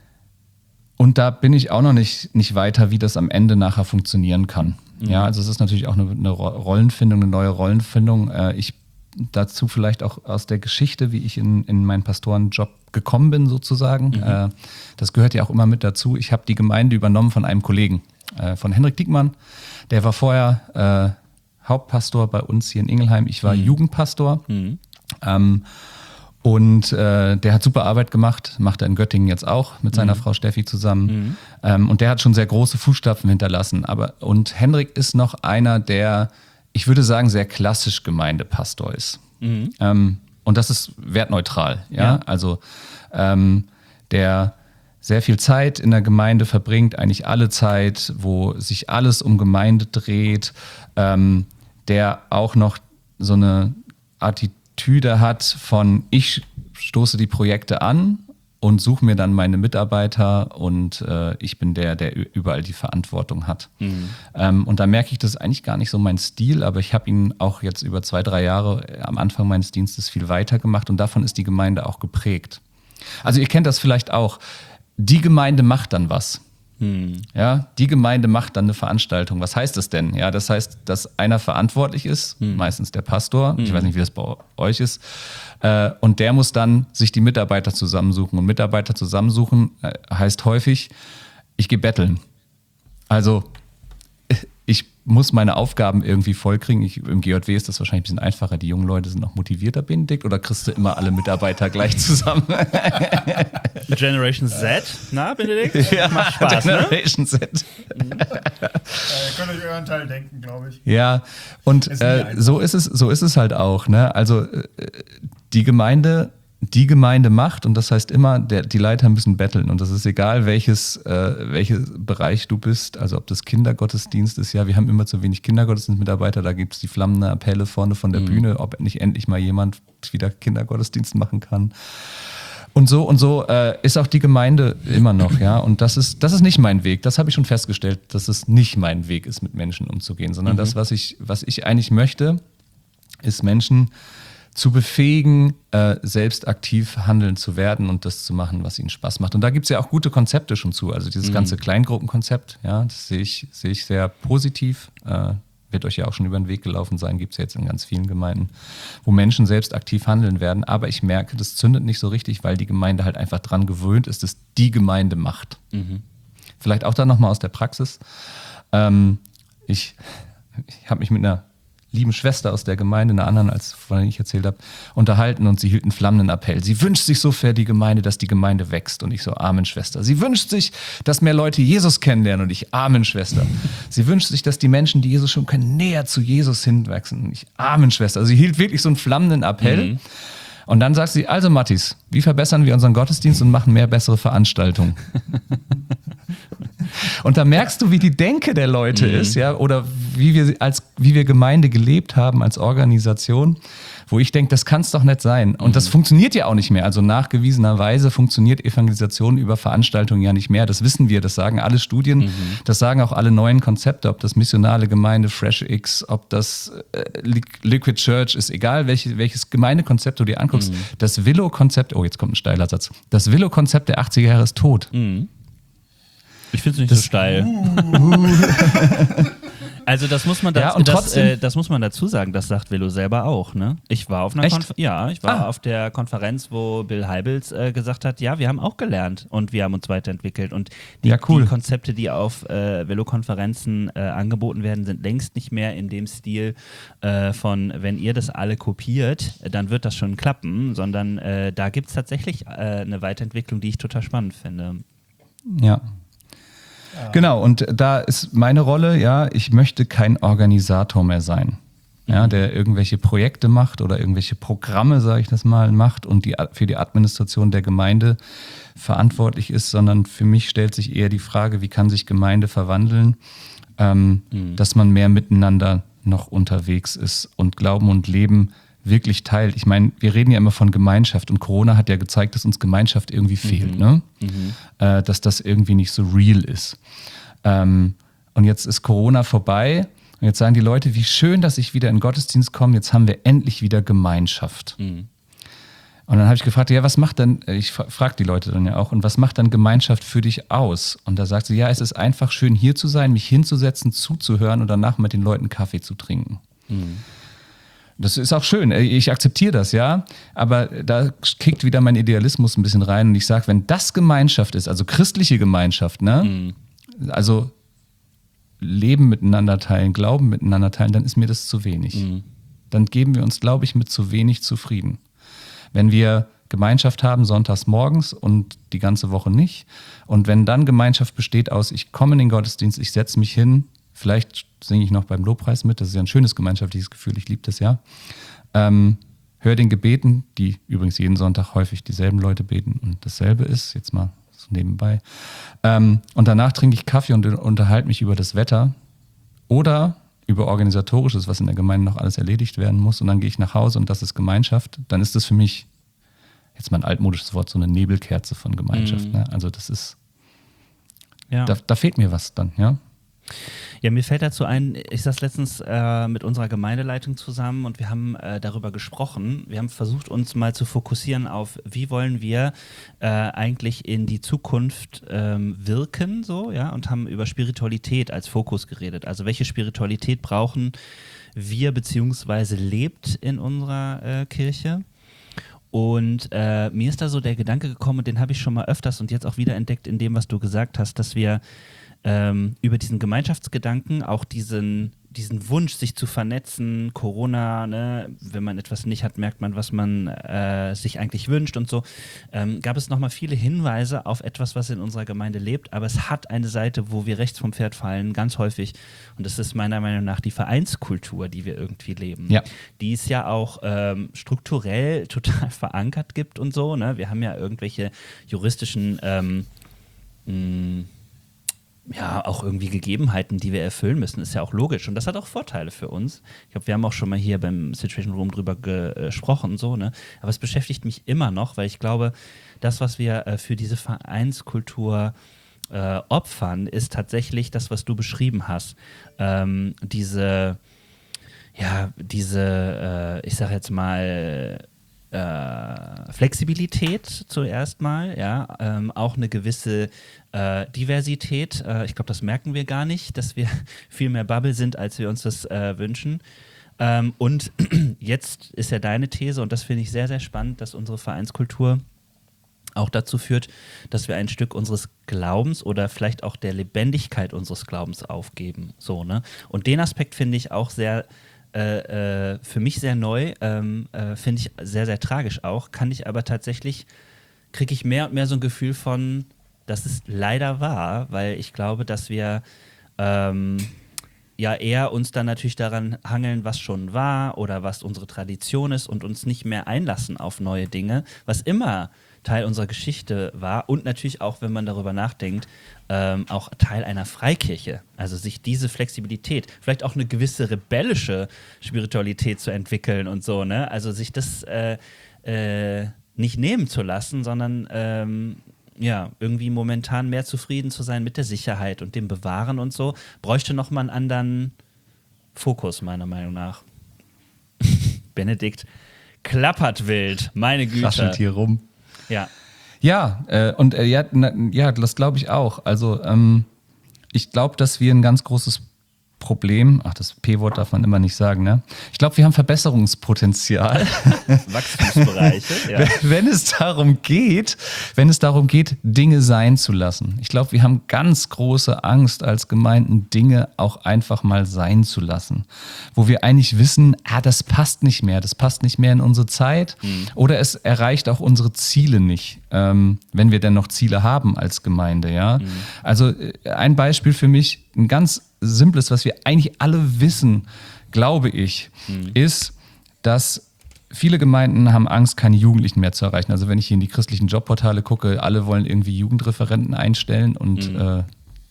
und da bin ich auch noch nicht, nicht weiter, wie das am Ende nachher funktionieren kann. Mhm. Ja, also es ist natürlich auch eine, eine Rollenfindung, eine neue Rollenfindung. Äh, ich dazu vielleicht auch aus der Geschichte, wie ich in, in meinen Pastorenjob gekommen bin sozusagen. Mhm. Äh, das gehört ja auch immer mit dazu. Ich habe die Gemeinde übernommen von einem Kollegen, äh, von Henrik Diekmann. Der war vorher äh, Hauptpastor bei uns hier in Ingelheim. Ich war mhm. Jugendpastor. Mhm. Ähm, und äh, der hat super Arbeit gemacht, macht er in Göttingen jetzt auch mit seiner mhm. Frau Steffi zusammen. Mhm. Ähm, und der hat schon sehr große Fußstapfen hinterlassen. Aber, und Henrik ist noch einer, der, ich würde sagen, sehr klassisch Gemeindepastor ist. Mhm. Ähm, und das ist wertneutral. Ja? Ja. Also ähm, der sehr viel Zeit in der Gemeinde verbringt, eigentlich alle Zeit, wo sich alles um Gemeinde dreht, ähm, der auch noch so eine Attitüde hat von, ich stoße die Projekte an und suche mir dann meine Mitarbeiter und äh, ich bin der, der überall die Verantwortung hat. Mhm. Ähm, und da merke ich, das ist eigentlich gar nicht so mein Stil, aber ich habe ihn auch jetzt über zwei, drei Jahre am Anfang meines Dienstes viel weiter gemacht und davon ist die Gemeinde auch geprägt. Also ihr kennt das vielleicht auch. Die Gemeinde macht dann was. Hm. Ja, die Gemeinde macht dann eine Veranstaltung. Was heißt das denn? Ja, das heißt, dass einer verantwortlich ist, hm. meistens der Pastor. Hm. Ich weiß nicht, wie das bei euch ist. Äh, und der muss dann sich die Mitarbeiter zusammensuchen. Und Mitarbeiter zusammensuchen äh, heißt häufig, ich gehe betteln. Also ich muss meine Aufgaben irgendwie vollkriegen. Ich, im G J W ist das wahrscheinlich ein bisschen einfacher. Die jungen Leute sind noch motivierter, Benedikt, oder kriegst du immer alle Mitarbeiter gleich zusammen? Generation Z, na, Benedikt? Ja, macht Spaß, Generation ne? Z. Mhm. äh, könnt euch euren Teil denken, glaube ich. Ja, und äh, so ist es, so ist es halt auch. Ne? Also äh, die Gemeinde Die Gemeinde macht, und das heißt immer, der, die Leiter müssen betteln. Und das ist egal, welches, äh, welches Bereich du bist. Also ob das Kindergottesdienst ist, ja, wir haben immer zu wenig Kindergottesdienstmitarbeiter, da gibt es die flammenden Appelle vorne von der mhm. Bühne, ob nicht endlich mal jemand wieder Kindergottesdienst machen kann. Und so und so äh, ist auch die Gemeinde immer noch, ja. Und das ist, das ist nicht mein Weg. Das habe ich schon festgestellt, dass es nicht mein Weg ist, mit Menschen umzugehen, sondern mhm. das, was ich, was ich eigentlich möchte, ist Menschen zu befähigen, äh, selbst aktiv handeln zu werden und das zu machen, was ihnen Spaß macht. Und da gibt es ja auch gute Konzepte schon zu. Also dieses mhm. ganze Kleingruppenkonzept, ja, das sehe ich, sehe ich sehr positiv. Äh, wird euch ja auch schon über den Weg gelaufen sein, gibt es ja jetzt in ganz vielen Gemeinden, wo Menschen selbst aktiv handeln werden. Aber ich merke, das zündet nicht so richtig, weil die Gemeinde halt einfach dran gewöhnt ist, dass die Gemeinde macht. Mhm. Vielleicht auch dann nochmal aus der Praxis. Ähm, ich ich habe mich mit einer lieben Schwester aus der Gemeinde, einer anderen, als von der ich erzählt habe, unterhalten und sie hielt einen flammenden Appell. Sie wünscht sich so für die Gemeinde, dass die Gemeinde wächst. Und ich so, Amen, Schwester. Sie wünscht sich, dass mehr Leute Jesus kennenlernen. Und ich, Amen, Schwester. Sie wünscht sich, dass die Menschen, die Jesus schon kennen, näher zu Jesus hinwachsen. Und ich, Amen, Schwester. Also sie hielt wirklich so einen flammenden Appell. Mhm. Und dann sagt sie, also Mattis, wie verbessern wir unseren Gottesdienst und machen mehr bessere Veranstaltungen? Und da merkst du, wie die Denke der Leute mhm. ist, ja, oder wie wir als wie wir Gemeinde gelebt haben als Organisation, wo ich denke, das kann es doch nicht sein. Und mhm. das funktioniert ja auch nicht mehr. Also nachgewiesenerweise funktioniert Evangelisation über Veranstaltungen ja nicht mehr. Das wissen wir, das sagen alle Studien, mhm. das sagen auch alle neuen Konzepte, ob das missionale Gemeinde, FreshX, ob das äh, Liquid Church ist, egal welches, welches Gemeindekonzept du dir anguckst. Mhm. Das Willow-Konzept, oh, jetzt kommt ein steiler Satz, das Willow-Konzept der achtziger Jahre ist tot. Mhm. Ich finde es nicht das, so steil. Also das muss man, da, ja, und das, trotzdem, äh, das muss man dazu sagen, das sagt Willow selber auch. Ne? Ich war auf einer Konfer- ja, ich war ah. auf der Konferenz, wo Bill Hybels äh, gesagt hat, ja, wir haben auch gelernt und wir haben uns weiterentwickelt. Und die, ja, cool. die Konzepte, die auf äh, Willow-Konferenzen äh, angeboten werden, sind längst nicht mehr in dem Stil äh, von, wenn ihr das alle kopiert, dann wird das schon klappen, sondern äh, da gibt es tatsächlich äh, eine Weiterentwicklung, die ich total spannend finde. Ja. Genau, und da ist meine Rolle, ja, ich möchte kein Organisator mehr sein, ja, der irgendwelche Projekte macht oder irgendwelche Programme, sage ich das mal, macht und die, für die Administration der Gemeinde verantwortlich ist, sondern für mich stellt sich eher die Frage, wie kann sich Gemeinde verwandeln, ähm, mhm. dass man mehr miteinander noch unterwegs ist und Glauben und Leben wirklich teilt. Ich meine, wir reden ja immer von Gemeinschaft und Corona hat ja gezeigt, dass uns Gemeinschaft irgendwie fehlt, mhm. ne? Mhm. Äh, dass das irgendwie nicht so real ist. Ähm, und jetzt ist Corona vorbei und jetzt sagen die Leute, wie schön, dass ich wieder in den Gottesdienst komme, jetzt haben wir endlich wieder Gemeinschaft. Mhm. Und dann habe ich gefragt, ja, was macht denn, ich frage die Leute dann ja auch, und was macht dann Gemeinschaft für dich aus? Und da sagt sie, ja, es ist einfach schön hier zu sein, mich hinzusetzen, zuzuhören und danach mit den Leuten Kaffee zu trinken. Mhm. Das ist auch schön, ich akzeptiere das, ja, aber da kickt wieder mein Idealismus ein bisschen rein und ich sage, wenn das Gemeinschaft ist, also christliche Gemeinschaft, ne, mhm. also Leben miteinander teilen, Glauben miteinander teilen, dann ist mir das zu wenig. Mhm. Dann geben wir uns, glaube ich, mit zu wenig zufrieden. Wenn wir Gemeinschaft haben, sonntags morgens und die ganze Woche nicht, und wenn dann Gemeinschaft besteht aus, ich komme in den Gottesdienst, ich setze mich hin, vielleicht singe ich noch beim Lobpreis mit, das ist ja ein schönes gemeinschaftliches Gefühl, ich liebe das ja. Ähm, hör den Gebeten, die übrigens jeden Sonntag häufig dieselben Leute beten und dasselbe ist, jetzt mal so nebenbei. Ähm, und danach trinke ich Kaffee und unterhalte mich über das Wetter oder über Organisatorisches, was in der Gemeinde noch alles erledigt werden muss, und dann gehe ich nach Hause und das ist Gemeinschaft, dann ist das für mich, jetzt mal ein altmodisches Wort, so eine Nebelkerze von Gemeinschaft. Mhm. Ne? Also das ist, ja. da, da fehlt mir was dann, ja. Ja, mir fällt dazu ein, ich saß letztens äh, mit unserer Gemeindeleitung zusammen und wir haben äh, darüber gesprochen. Wir haben versucht, uns mal zu fokussieren auf, wie wollen wir äh, eigentlich in die Zukunft ähm, wirken, so, ja, und haben über Spiritualität als Fokus geredet. Also welche Spiritualität brauchen wir beziehungsweise lebt in unserer äh, Kirche? Und äh, mir ist da so der Gedanke gekommen, und den habe ich schon mal öfters und jetzt auch wieder entdeckt in dem, was du gesagt hast, dass wir ähm, über diesen Gemeinschaftsgedanken, auch diesen, diesen Wunsch, sich zu vernetzen, Corona, ne, wenn man etwas nicht hat, merkt man, was man äh, sich eigentlich wünscht und so, ähm, gab es nochmal viele Hinweise auf etwas, was in unserer Gemeinde lebt, aber es hat eine Seite, wo wir rechts vom Pferd fallen, ganz häufig, und das ist meiner Meinung nach die Vereinskultur, die wir irgendwie leben, ja. die es ja auch ähm, strukturell total verankert gibt und so, ne? Wir haben ja irgendwelche juristischen ähm, mh, ja, auch irgendwie Gegebenheiten, die wir erfüllen müssen, ist ja auch logisch. Und das hat auch Vorteile für uns. Ich glaube, wir haben auch schon mal hier beim Situation Room drüber gesprochen, so, ne? Aber es beschäftigt mich immer noch, weil ich glaube, das, was wir äh, für diese Vereinskultur äh, opfern, ist tatsächlich das, was du beschrieben hast. Ähm, diese, ja, diese, äh, ich sag jetzt mal, Äh, Flexibilität zuerst mal, ja, ähm, auch eine gewisse äh, Diversität. Äh, ich glaube, das merken wir gar nicht, dass wir viel mehr Bubble sind, als wir uns das äh, wünschen. Ähm, und jetzt ist ja deine These, und das finde ich sehr, sehr spannend, dass unsere Vereinskultur auch dazu führt, dass wir ein Stück unseres Glaubens oder vielleicht auch der Lebendigkeit unseres Glaubens aufgeben. So, ne? Und den Aspekt finde ich auch sehr Äh, äh, für mich sehr neu, ähm, äh, finde ich sehr, sehr tragisch auch, kann ich aber tatsächlich, kriege ich mehr und mehr so ein Gefühl von, dass es leider wahr, weil ich glaube, dass wir ähm, ja eher uns dann natürlich daran hangeln, was schon war oder was unsere Tradition ist und uns nicht mehr einlassen auf neue Dinge, was immer Teil unserer Geschichte war und natürlich auch, wenn man darüber nachdenkt, ähm, auch Teil einer Freikirche. Also sich diese Flexibilität, vielleicht auch eine gewisse rebellische Spiritualität zu entwickeln und so, ne? Also sich das äh, äh, nicht nehmen zu lassen, sondern ähm, ja, irgendwie momentan mehr zufrieden zu sein mit der Sicherheit und dem Bewahren und so, bräuchte nochmal einen anderen Fokus, meiner Meinung nach. Benedikt klappert wild, meine Güte. Raschelt hier rum. Ja. Ja, äh, und äh, ja, na, ja, das glaube ich auch. Also ähm, ich glaube, dass wir ein ganz großes Problem, ach, das P-Wort darf man immer nicht sagen, ne? Ich glaube, wir haben Verbesserungspotenzial. Wachstumsbereiche, ja. Wenn es darum geht, wenn es darum geht, Dinge sein zu lassen. Ich glaube, wir haben ganz große Angst als Gemeinden, Dinge auch einfach mal sein zu lassen. Wo wir eigentlich wissen, ah, das passt nicht mehr, das passt nicht mehr in unsere Zeit mhm. oder es erreicht auch unsere Ziele nicht, ähm, wenn wir denn noch Ziele haben als Gemeinde, ja. Mhm. Also ein Beispiel für mich, ein ganz Simples, was wir eigentlich alle wissen, glaube ich, mhm. ist, dass viele Gemeinden haben Angst, keine Jugendlichen mehr zu erreichen. Also wenn ich hier in die christlichen Jobportale gucke, alle wollen irgendwie Jugendreferenten einstellen und mhm. äh,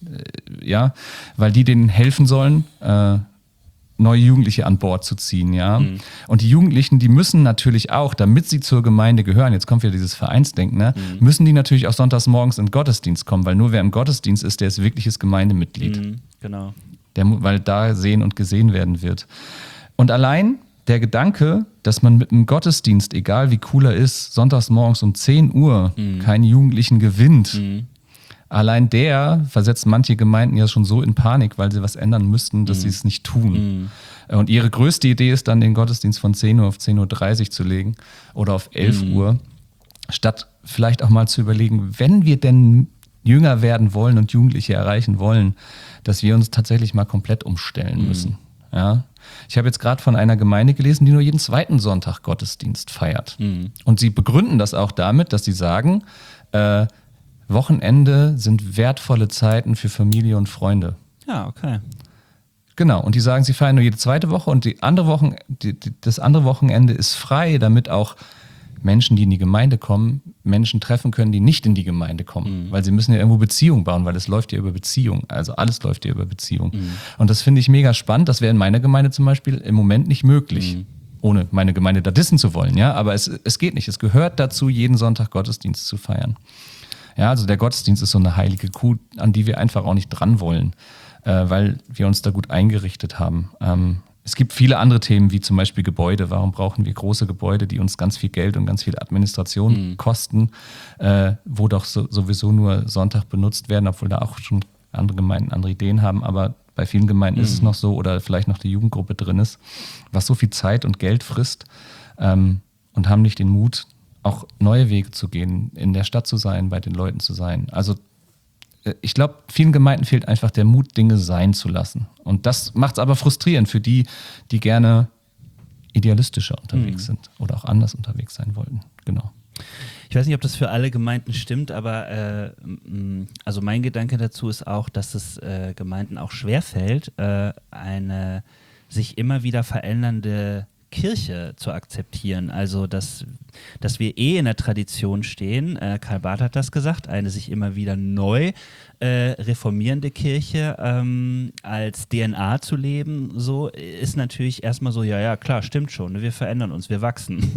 ja, weil die denen helfen sollen, äh, neue Jugendliche an Bord zu ziehen, ja. Mhm. Und die Jugendlichen, die müssen natürlich auch, damit sie zur Gemeinde gehören, jetzt kommt wieder dieses Vereinsdenken, ne, mhm. müssen die natürlich auch sonntags morgens in den Gottesdienst kommen, weil nur wer im Gottesdienst ist, der ist wirkliches Gemeindemitglied. Mhm. Genau. Der, weil da sehen und gesehen werden wird. Und allein der Gedanke, dass man mit einem Gottesdienst, egal wie cool er ist, sonntags morgens um zehn Uhr mhm. keinen Jugendlichen gewinnt, mhm. allein der versetzt manche Gemeinden ja schon so in Panik, weil sie was ändern müssten, dass mhm. sie es nicht tun. Mhm. Und ihre größte Idee ist dann, den Gottesdienst von zehn Uhr auf zehn Uhr dreißig zu legen oder auf elf mhm. Uhr, statt vielleicht auch mal zu überlegen, wenn wir denn jünger werden wollen und Jugendliche erreichen wollen, dass wir uns tatsächlich mal komplett umstellen mhm. müssen. Ja? Ich habe jetzt gerade von einer Gemeinde gelesen, die nur jeden zweiten Sonntag Gottesdienst feiert. Mhm. Und sie begründen das auch damit, dass sie sagen, äh, Wochenende sind wertvolle Zeiten für Familie und Freunde. Ja, okay. Genau, und die sagen, sie feiern nur jede zweite Woche und die andere Wochen, die, die, das andere Wochenende ist frei, damit auch Menschen, die in die Gemeinde kommen, Menschen treffen können, die nicht in die Gemeinde kommen. Mhm. Weil sie müssen ja irgendwo Beziehung bauen, weil es läuft ja über Beziehung. Also alles läuft ja über Beziehung. Mhm. Und das finde ich mega spannend. Das wäre in meiner Gemeinde zum Beispiel im Moment nicht möglich. Mhm. Ohne meine Gemeinde da dissen zu wollen, ja. Aber es, es geht nicht. Es gehört dazu, jeden Sonntag Gottesdienst zu feiern. Ja, also der Gottesdienst ist so eine heilige Kuh, an die wir einfach auch nicht dran wollen, äh, weil wir uns da gut eingerichtet haben. Ähm, Es gibt viele andere Themen, wie zum Beispiel Gebäude. Warum brauchen wir große Gebäude, die uns ganz viel Geld und ganz viel Administration mhm. kosten, äh, wo doch so, sowieso nur Sonntag benutzt werden, obwohl da auch schon andere Gemeinden andere Ideen haben. Aber bei vielen Gemeinden mhm. ist es noch so, oder vielleicht noch die Jugendgruppe drin ist, was so viel Zeit und Geld frisst ähm, und haben nicht den Mut, auch neue Wege zu gehen, in der Stadt zu sein, bei den Leuten zu sein. Also ich glaube, vielen Gemeinden fehlt einfach der Mut, Dinge sein zu lassen. Und das macht es aber frustrierend für die, die gerne idealistischer unterwegs mhm. sind oder auch anders unterwegs sein wollten. Genau. Ich weiß nicht, ob das für alle Gemeinden stimmt, aber äh, also mein Gedanke dazu ist auch, dass es äh, Gemeinden auch schwerfällt, äh, eine sich immer wieder verändernde Kirche zu akzeptieren. Also, dass, dass wir eh in der Tradition stehen, äh, Karl Barth hat das gesagt, eine sich immer wieder neu äh, reformierende Kirche ähm, als D N A zu leben, so ist natürlich erstmal so, ja, ja, klar, stimmt schon, ne, wir verändern uns, wir wachsen.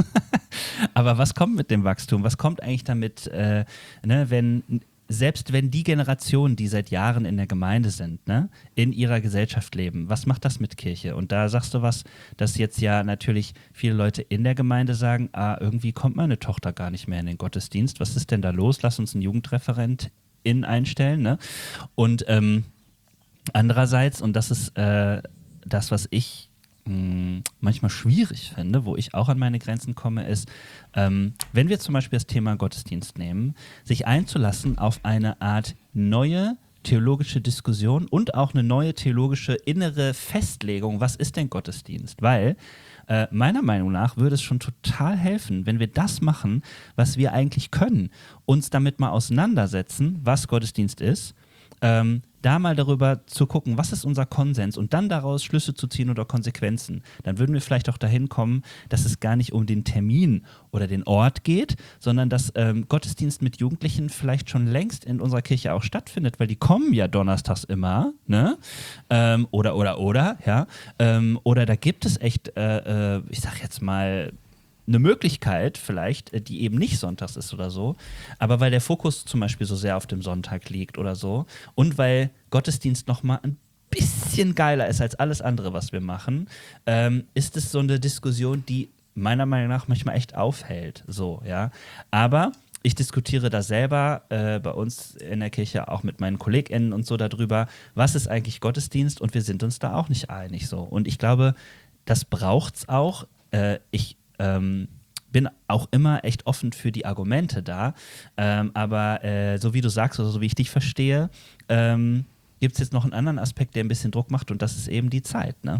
Aber was kommt mit dem Wachstum? Was kommt eigentlich damit, äh, ne, wenn selbst wenn die Generationen, die seit Jahren in der Gemeinde sind, ne, in ihrer Gesellschaft leben, was macht das mit Kirche? Und da sagst du was, dass jetzt ja natürlich viele Leute in der Gemeinde sagen, ah, irgendwie kommt meine Tochter gar nicht mehr in den Gottesdienst, was ist denn da los? Lass uns einen Jugendreferentin einstellen, ne? Und ähm, andererseits, und das ist äh, das, was ich manchmal schwierig finde, wo ich auch an meine Grenzen komme, ist, ähm, wenn wir zum Beispiel das Thema Gottesdienst nehmen, sich einzulassen auf eine Art neue theologische Diskussion und auch eine neue theologische innere Festlegung, was ist denn Gottesdienst? Weil äh, meiner Meinung nach würde es schon total helfen, wenn wir das machen, was wir eigentlich können, uns damit mal auseinandersetzen, was Gottesdienst ist, ähm, da mal darüber zu gucken, was ist unser Konsens und dann daraus Schlüsse zu ziehen oder Konsequenzen, dann würden wir vielleicht auch dahin kommen, dass es gar nicht um den Termin oder den Ort geht, sondern dass ähm, Gottesdienst mit Jugendlichen vielleicht schon längst in unserer Kirche auch stattfindet, weil die kommen ja donnerstags immer, ne? Ähm, oder, oder, oder, ja. Ähm, oder da gibt es echt, äh, äh, ich sag jetzt mal, eine Möglichkeit vielleicht, die eben nicht sonntags ist oder so, aber weil der Fokus zum Beispiel so sehr auf dem Sonntag liegt oder so und weil Gottesdienst nochmal ein bisschen geiler ist als alles andere, was wir machen, ähm, ist es so eine Diskussion, die meiner Meinung nach manchmal echt aufhält, so, ja, aber ich diskutiere da selber äh, bei uns in der Kirche auch mit meinen KollegInnen und so darüber, was ist eigentlich Gottesdienst und wir sind uns da auch nicht einig so und ich glaube, das braucht's auch, äh, ich Ähm, bin auch immer echt offen für die Argumente da, ähm, aber äh, so wie du sagst oder so wie ich dich verstehe, ähm, gibt es jetzt noch einen anderen Aspekt, der ein bisschen Druck macht und das ist eben die Zeit, ne?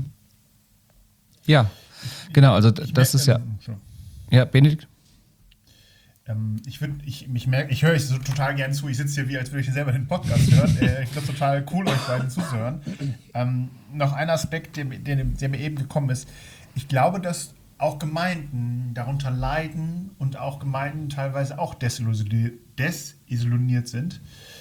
Ja, genau, also ich das merke, ist ja, ähm, ja, Benedikt? Ähm, ich würde, ich, mich merke, ich höre euch so total gern zu, ich sitze hier wie, als würde ich selber den Podcast hören, äh, ich finde das total cool, euch beiden zuzuhören. Ähm, noch ein Aspekt, der, der, der mir eben gekommen ist, ich glaube, dass auch Gemeinden darunter leiden und auch Gemeinden teilweise auch desillusioniert, desillusioniert sind.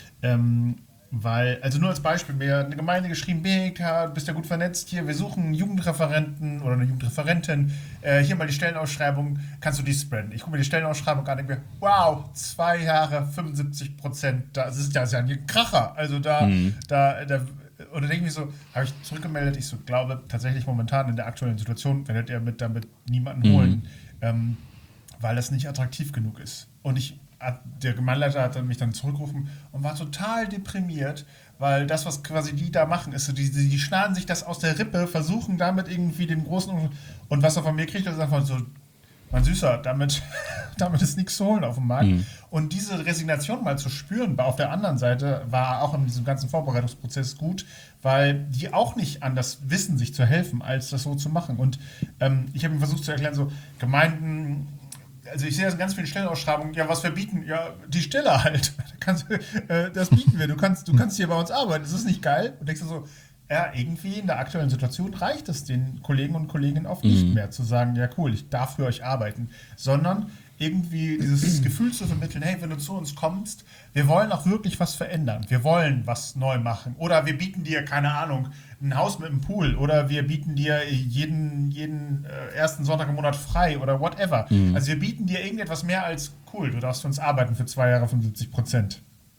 Ähm, weil, also nur als Beispiel, mir hat eine Gemeinde geschrieben, Benedikt, du bist ja gut vernetzt hier, wir suchen einen Jugendreferenten oder eine Jugendreferentin, äh, hier mal die Stellenausschreibung, kannst du die spreaden? Ich gucke mir die Stellenausschreibung an und denke mir, wow, zwei Jahre, fünfundsiebzig Prozent, das ist, das ist ja ein Kracher. Also da, mhm. da, da und dann denke ich mir so, habe ich zurückgemeldet, ich so glaube tatsächlich momentan in der aktuellen Situation werdet ihr mit damit niemanden holen, mhm. ähm, weil das nicht attraktiv genug ist. Und ich, der Gemeindeleiter hat mich dann zurückgerufen und war total deprimiert, weil das, was quasi die da machen, ist so, die, die schneiden sich das aus der Rippe, versuchen damit irgendwie den großen, und was er von mir kriegt, ist einfach so, mein Süßer, damit, damit ist nichts zu holen auf dem Markt. Mhm. Und diese Resignation mal zu spüren, auf der anderen Seite war auch in diesem ganzen Vorbereitungsprozess gut, weil die auch nicht anders wissen, sich zu helfen, als das so zu machen. Und ähm, ich habe ihm versucht zu erklären, so Gemeinden, also ich sehe das in ganz vielen Stellenausschreibungen, ja, was wir bieten, ja, die Stelle halt. Kannst, äh, das bieten wir, du kannst, du kannst hier bei uns arbeiten, das ist nicht geil. Und denkst du so, ja, irgendwie in der aktuellen Situation reicht es den Kollegen und Kolleginnen oft nicht mhm. mehr zu sagen, ja cool, ich darf für euch arbeiten, sondern irgendwie dieses Gefühl zu vermitteln, hey, wenn du zu uns kommst, wir wollen auch wirklich was verändern, wir wollen was neu machen oder wir bieten dir, keine Ahnung, ein Haus mit einem Pool oder wir bieten dir jeden, jeden äh, ersten Sonntag im Monat frei oder whatever. Mhm. Also wir bieten dir irgendetwas mehr als cool, du darfst für uns arbeiten für zwei Jahre fünfundsiebzig Prozent.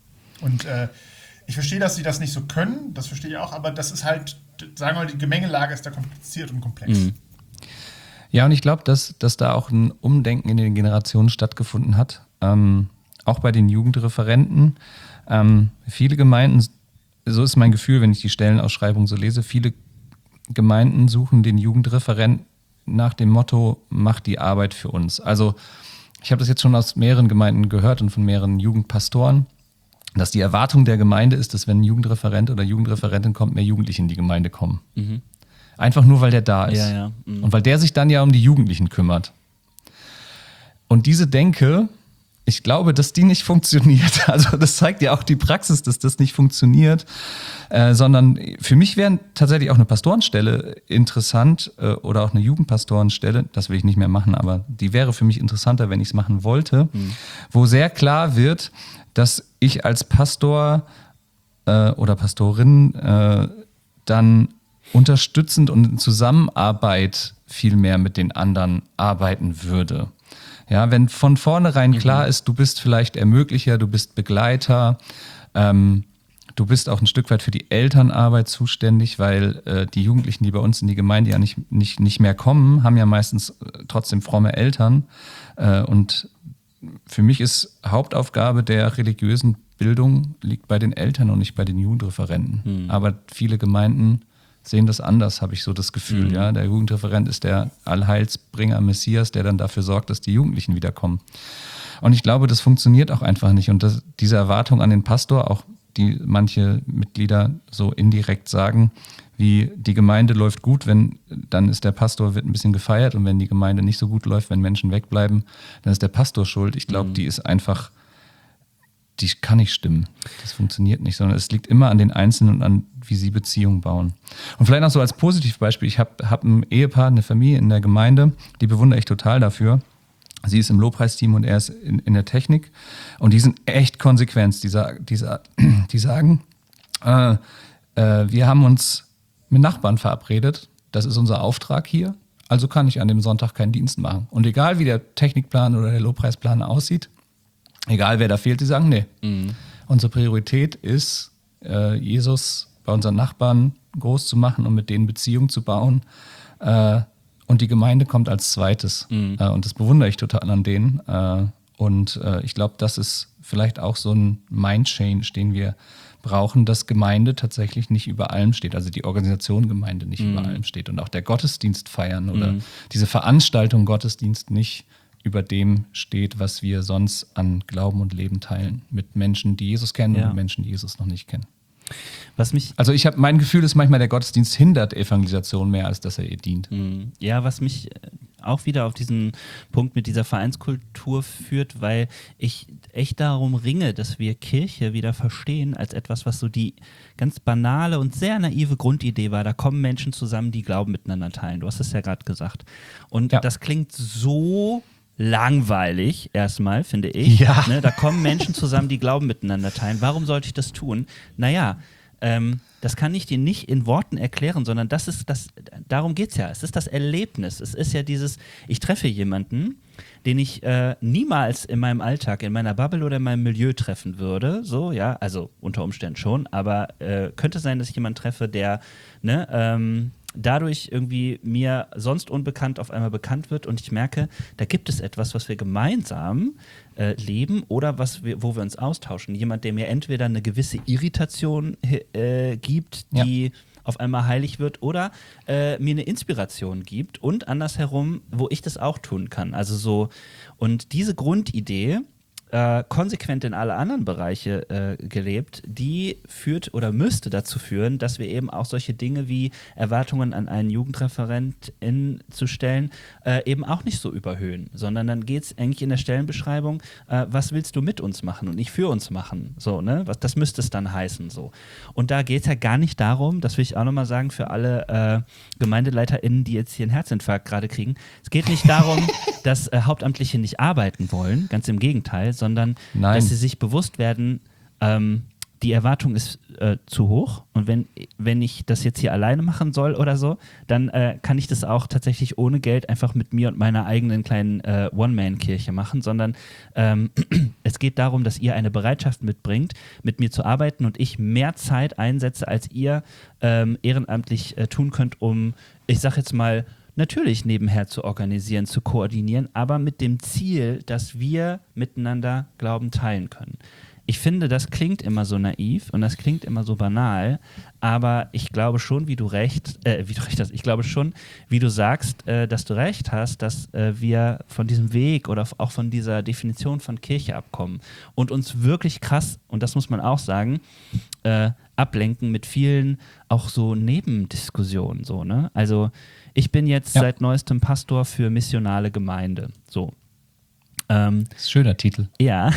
Und äh, ich verstehe, dass sie das nicht so können, das verstehe ich auch, aber das ist halt, sagen wir mal, die Gemengelage ist da kompliziert und komplex. Mhm. Ja, und ich glaube, dass, dass da auch ein Umdenken in den Generationen stattgefunden hat, ähm, auch bei den Jugendreferenten. Ähm, viele Gemeinden, so ist mein Gefühl, wenn ich die Stellenausschreibung so lese, viele Gemeinden suchen den Jugendreferent nach dem Motto, mach die Arbeit für uns. Also ich habe das jetzt schon aus mehreren Gemeinden gehört und von mehreren Jugendpastoren, dass die Erwartung der Gemeinde ist, dass wenn ein Jugendreferent oder Jugendreferentin kommt, mehr Jugendliche in die Gemeinde kommen. Mhm. Einfach nur, weil der da ist. Ja, ja. Mhm. Und weil der sich dann ja um die Jugendlichen kümmert. Und diese Denke, ich glaube, dass die nicht funktioniert. Also das zeigt ja auch die Praxis, dass das nicht funktioniert. Äh, sondern für mich wäre tatsächlich auch eine Pastorenstelle interessant äh, oder auch eine Jugendpastorenstelle, das will ich nicht mehr machen, aber die wäre für mich interessanter, wenn ich es machen wollte, mhm. wo sehr klar wird, dass ich als Pastor äh, oder Pastorin äh, dann unterstützend und in Zusammenarbeit viel mehr mit den anderen arbeiten würde. Ja, wenn von vornherein mhm. klar ist, du bist vielleicht Ermöglicher, du bist Begleiter, ähm, du bist auch ein Stück weit für die Elternarbeit zuständig, weil äh, die Jugendlichen, die bei uns in die Gemeinde ja nicht, nicht, nicht mehr kommen, haben ja meistens äh, trotzdem fromme Eltern. Äh, und für mich ist Hauptaufgabe der religiösen Bildung liegt bei den Eltern und nicht bei den Jugendreferenten. Mhm. Aber viele Gemeinden sehen das anders, habe ich so das Gefühl. Mhm. Ja? Der Jugendreferent ist der Allheilsbringer Messias, der dann dafür sorgt, dass die Jugendlichen wiederkommen. Und ich glaube, das funktioniert auch einfach nicht. Und das, diese Erwartung an den Pastor, auch die manche Mitglieder so indirekt sagen, wie die Gemeinde läuft gut, wenn dann ist der Pastor, wird ein bisschen gefeiert, und wenn die Gemeinde nicht so gut läuft, wenn Menschen wegbleiben, dann ist der Pastor schuld. Ich glaube, mhm. die ist einfach die kann nicht stimmen. Das funktioniert nicht, sondern es liegt immer an den Einzelnen und an, wie sie Beziehungen bauen. Und vielleicht noch so als Positivbeispiel, ich habe hab ein Ehepaar, eine Familie in der Gemeinde, die bewundere ich total dafür. Sie ist im Lobpreisteam und er ist in, in der Technik. Und die sind echt konsequent. Die, die, die sagen, äh, äh, wir haben uns mit Nachbarn verabredet. Das ist unser Auftrag hier. Also kann ich an dem Sonntag keinen Dienst machen. Und egal, wie der Technikplan oder der Lobpreisplan aussieht, egal, wer da fehlt, die sagen, nee. Mhm. Unsere Priorität ist, äh, Jesus bei unseren Nachbarn groß zu machen und mit denen Beziehung zu bauen. Äh, und die Gemeinde kommt als zweites. Mhm. Äh, und das bewundere ich total an denen. Äh, und äh, ich glaube, das ist vielleicht auch so ein Mind-Change, den wir brauchen, dass Gemeinde tatsächlich nicht über allem steht. Also die Organisation Gemeinde nicht mhm. über allem steht. Und auch der Gottesdienst feiern oder mhm. diese Veranstaltung Gottesdienst nicht über dem steht, was wir sonst an Glauben und Leben teilen. Mit Menschen, die Jesus kennen ja. und Menschen, die Jesus noch nicht kennen. Was mich also ich habe, mein Gefühl ist manchmal, der Gottesdienst hindert Evangelisation mehr, als dass er ihr dient. Ja, was mich auch wieder auf diesen Punkt mit dieser Vereinskultur führt, weil ich echt darum ringe, dass wir Kirche wieder verstehen als etwas, was so die ganz banale und sehr naive Grundidee war. Da kommen Menschen zusammen, die Glauben miteinander teilen. Du hast es ja gerade gesagt. Und ja. das klingt so langweilig erstmal, finde ich. Ja. Ne, da kommen Menschen zusammen, die Glauben miteinander teilen. Warum sollte ich das tun? Naja, ähm, das kann ich dir nicht in Worten erklären, sondern das ist das, darum geht es ja. Es ist das Erlebnis. Es ist ja dieses, ich treffe jemanden, den ich äh, niemals in meinem Alltag, in meiner Bubble oder in meinem Milieu treffen würde. So, ja, also unter Umständen schon, aber äh, könnte sein, dass ich jemanden treffe, der, ne, ähm, dadurch irgendwie mir sonst unbekannt auf einmal bekannt wird und ich merke, da gibt es etwas, was wir gemeinsam äh, leben oder was wir, wo wir uns austauschen. Jemand, der mir entweder eine gewisse Irritation äh, gibt, die ja. auf einmal heilig wird oder äh, mir eine Inspiration gibt und andersherum, wo ich das auch tun kann. Also so, und diese Grundidee, Äh, konsequent in alle anderen Bereiche äh, gelebt, die führt oder müsste dazu führen, dass wir eben auch solche Dinge wie Erwartungen an einen Jugendreferentin zu stellen, äh, eben auch nicht so überhöhen, sondern dann geht es eigentlich in der Stellenbeschreibung, äh, was willst du mit uns machen und nicht für uns machen, so, ne, was, das müsste es dann heißen, so. Und da geht es ja gar nicht darum, das will ich auch nochmal sagen für alle äh, GemeindeleiterInnen, die jetzt hier einen Herzinfarkt gerade kriegen, es geht nicht darum, dass äh, Hauptamtliche nicht arbeiten wollen, ganz im Gegenteil, sondern Nein. dass sie sich bewusst werden, ähm, die Erwartung ist äh, zu hoch und wenn, wenn ich das jetzt hier alleine machen soll oder so, dann äh, kann ich das auch tatsächlich ohne Geld einfach mit mir und meiner eigenen kleinen äh, One-Man-Kirche machen, sondern ähm, es geht darum, dass ihr eine Bereitschaft mitbringt, mit mir zu arbeiten und ich mehr Zeit einsetze, als ihr ähm, ehrenamtlich äh, tun könnt, um, ich sag jetzt mal, natürlich nebenher zu organisieren, zu koordinieren, aber mit dem Ziel, dass wir miteinander Glauben teilen können. Ich finde, das klingt immer so naiv und das klingt immer so banal, aber ich glaube schon, wie du recht, äh, wie du recht hast, ich glaube schon, wie du sagst, äh, dass du recht hast, dass äh, wir von diesem Weg oder auch von dieser Definition von Kirche abkommen und uns wirklich krass, und das muss man auch sagen, äh, ablenken mit vielen auch so Nebendiskussionen, so, ne? Also ich bin jetzt ja. seit neuestem Pastor für missionale Gemeinde. So. Ähm, das ist ein schöner Titel. Ja.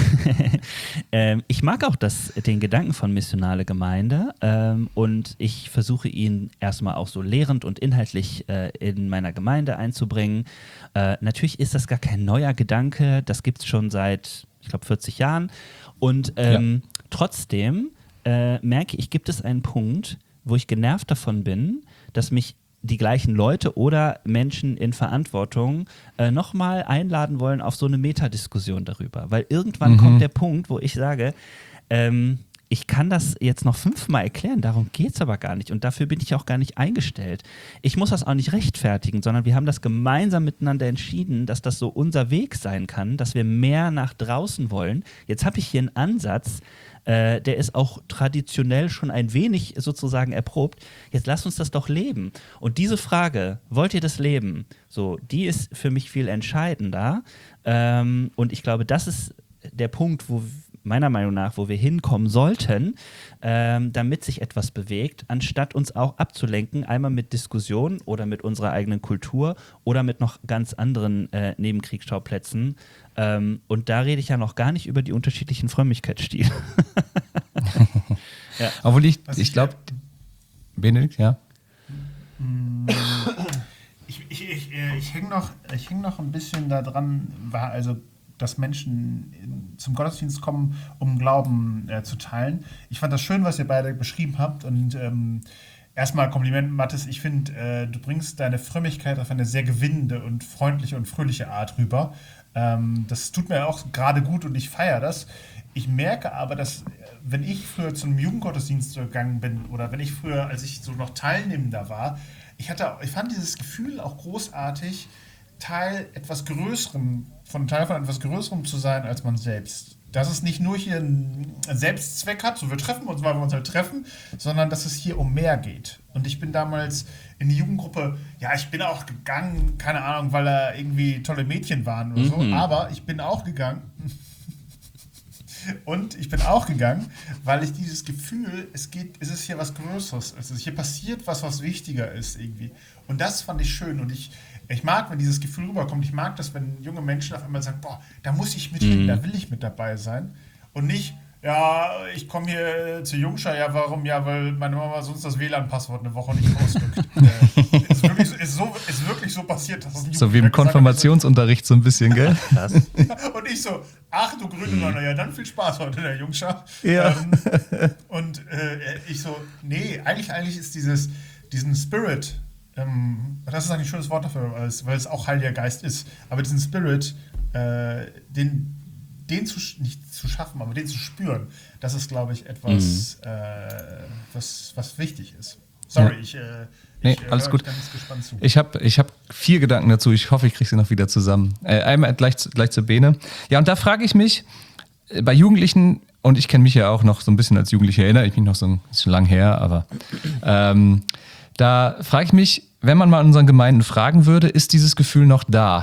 ähm, ich mag auch das, den Gedanken von missionale Gemeinde ähm, und ich versuche ihn erstmal auch so lehrend und inhaltlich äh, in meiner Gemeinde einzubringen. Äh, natürlich ist das gar kein neuer Gedanke, das gibt es schon seit, ich glaube, vierzig Jahren. Und ähm, ja. trotzdem äh, merke ich, gibt es einen Punkt, wo ich genervt davon bin, dass mich die gleichen Leute oder Menschen in Verantwortung äh, nochmal einladen wollen auf so eine Metadiskussion darüber. Weil irgendwann mhm. kommt der Punkt, wo ich sage, ähm, ich kann das jetzt noch fünfmal erklären, darum geht es aber gar nicht und dafür bin ich auch gar nicht eingestellt. Ich muss das auch nicht rechtfertigen, sondern wir haben das gemeinsam miteinander entschieden, dass das so unser Weg sein kann, dass wir mehr nach draußen wollen. Jetzt habe ich hier einen Ansatz, äh, der ist auch traditionell schon ein wenig sozusagen erprobt. Jetzt lasst uns das doch leben. Und diese Frage, wollt ihr das leben? So, die ist für mich viel entscheidender. Ähm, und ich glaube, das ist der Punkt, wo meiner Meinung nach, wo wir hinkommen sollten, ähm, damit sich etwas bewegt, anstatt uns auch abzulenken, einmal mit Diskussionen oder mit unserer eigenen Kultur oder mit noch ganz anderen äh, Nebenkriegsschauplätzen. Ähm, und da rede ich ja noch gar nicht über die unterschiedlichen Frömmigkeitsstile. ja. Obwohl ich, ich glaube, Benedikt, ja. Ich, ich, ich, ich hänge noch, ich häng noch ein bisschen da dran, war also, dass Menschen zum Gottesdienst kommen, um Glauben äh, zu teilen. Ich fand das schön, was ihr beide beschrieben habt und ähm, erstmal Kompliment, Mathis, ich finde, äh, du bringst deine Frömmigkeit auf eine sehr gewinnende und freundliche und fröhliche Art rüber. Ähm, das tut mir auch gerade gut und ich feiere das. Ich merke aber, dass wenn ich früher zum Jugendgottesdienst gegangen bin oder wenn ich früher, als ich so noch Teilnehmender war, ich hatte, ich fand dieses Gefühl auch großartig, Teil etwas Größerem, von Teil von etwas Größerem zu sein als man selbst. Dass es nicht nur hier einen Selbstzweck hat, so wir treffen uns, weil wir uns halt treffen, sondern dass es hier um mehr geht. Und ich bin damals in die Jugendgruppe, ja, ich bin auch gegangen, keine Ahnung, weil da irgendwie tolle Mädchen waren oder so, mhm. aber ich bin auch gegangen. Und ich bin auch gegangen, weil ich dieses Gefühl, es geht, es ist hier was Größeres, es ist hier passiert was, was wichtiger ist irgendwie. Und das fand ich schön und ich, ich mag, wenn dieses Gefühl rüberkommt. Ich mag das, wenn junge Menschen auf einmal sagen, boah, da muss ich mit hin, mhm. da will ich mit dabei sein. Und nicht, ja, ich komme hier zu Jungschar, ja, warum? Ja, weil meine Mama sonst das W L A N-Passwort eine Woche nicht rausrückt. äh, ist, wirklich, ist, so, ist wirklich so passiert, dass das ein so wie im Konfirmationsunterricht so ein bisschen, gell? Krass. Und ich so, ach du grüne mhm. Nonne, ja, dann viel Spaß heute, der Jungschar. Ja. Ähm, und äh, ich so, nee, eigentlich, eigentlich ist dieses, diesen Spirit, ähm, das ist eigentlich ein schönes Wort dafür, weil es, weil es auch Heiliger Geist ist, aber diesen Spirit, äh, den den zu, nicht zu schaffen, aber den zu spüren, das ist, glaube ich, etwas, mhm. äh, was, was wichtig ist. Sorry, ja. ich, äh, nee, ich äh, alles gut. ganz gespannt zu. Ich habe ich hab vier Gedanken dazu. Ich hoffe, ich kriege sie noch wieder zusammen. Äh, einmal gleich, gleich zur Bene. Ja, und da frage ich mich, äh, bei Jugendlichen, und ich kenne mich ja auch noch so ein bisschen als Jugendlicher, erinnere ich mich noch so ein bisschen lang her, aber ähm, da frage ich mich, wenn man mal in unseren Gemeinden fragen würde, ist dieses Gefühl noch da?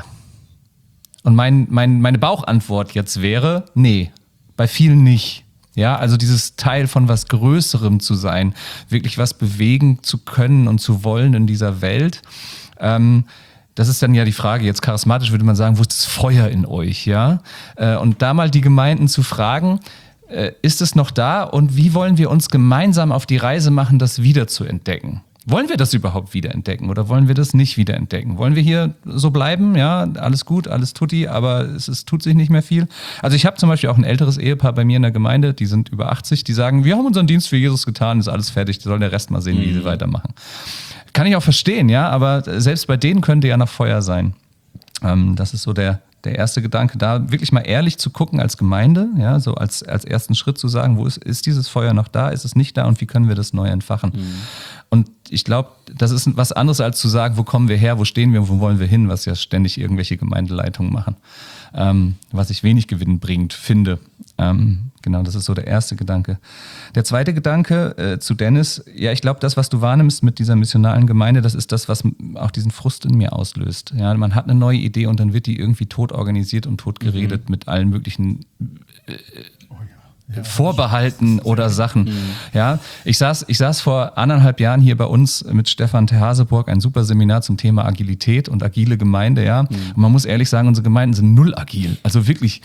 Und mein, mein, meine Bauchantwort jetzt wäre, nee, bei vielen nicht. Ja, also dieses Teil von was Größerem zu sein, wirklich was bewegen zu können und zu wollen in dieser Welt. Ähm, das ist dann ja die Frage, jetzt charismatisch würde man sagen, wo ist das Feuer in euch? Ja? Äh, und da mal die Gemeinden zu fragen, äh, ist es noch da und wie wollen wir uns gemeinsam auf die Reise machen, das wieder zu entdecken? Wollen wir das überhaupt wiederentdecken oder wollen wir das nicht wiederentdecken? Wollen wir hier so bleiben? Ja, alles gut, alles tutti, aber es, es tut sich nicht mehr viel. Also ich habe zum Beispiel auch ein älteres Ehepaar bei mir in der Gemeinde, die sind über achtzig, die sagen, wir haben unseren Dienst für Jesus getan, ist alles fertig, soll der Rest mal sehen, wie mhm. sie weitermachen. Kann ich auch verstehen, ja, aber selbst bei denen könnte ja noch Feuer sein. Ähm, das ist so der, der erste Gedanke, da wirklich mal ehrlich zu gucken als Gemeinde, ja, so als, als ersten Schritt zu sagen, wo ist, ist dieses Feuer noch da, ist es nicht da und wie können wir das neu entfachen? Mhm. Und ich glaube, das ist was anderes als zu sagen, wo kommen wir her, wo stehen wir, wo wollen wir hin, was ja ständig irgendwelche Gemeindeleitungen machen, ähm, was ich wenig Gewinn bringt, finde. Ähm, genau, das ist so der erste Gedanke. Der zweite Gedanke äh, zu Dennis, ja, ich glaube, das, was du wahrnimmst mit dieser missionalen Gemeinde, das ist das, was auch diesen Frust in mir auslöst. Ja, man hat eine neue Idee und dann wird die irgendwie tot organisiert und tot geredet mhm. mit allen möglichen äh, oh ja. Ja, Vorbehalten oder Sachen. Mhm. Ja, ich saß, ich saß vor anderthalb Jahren hier bei uns mit Stefan Terhaseburg, ein super Seminar zum Thema Agilität und agile Gemeinde. Ja, mhm. und man muss ehrlich sagen, unsere Gemeinden sind null agil, also wirklich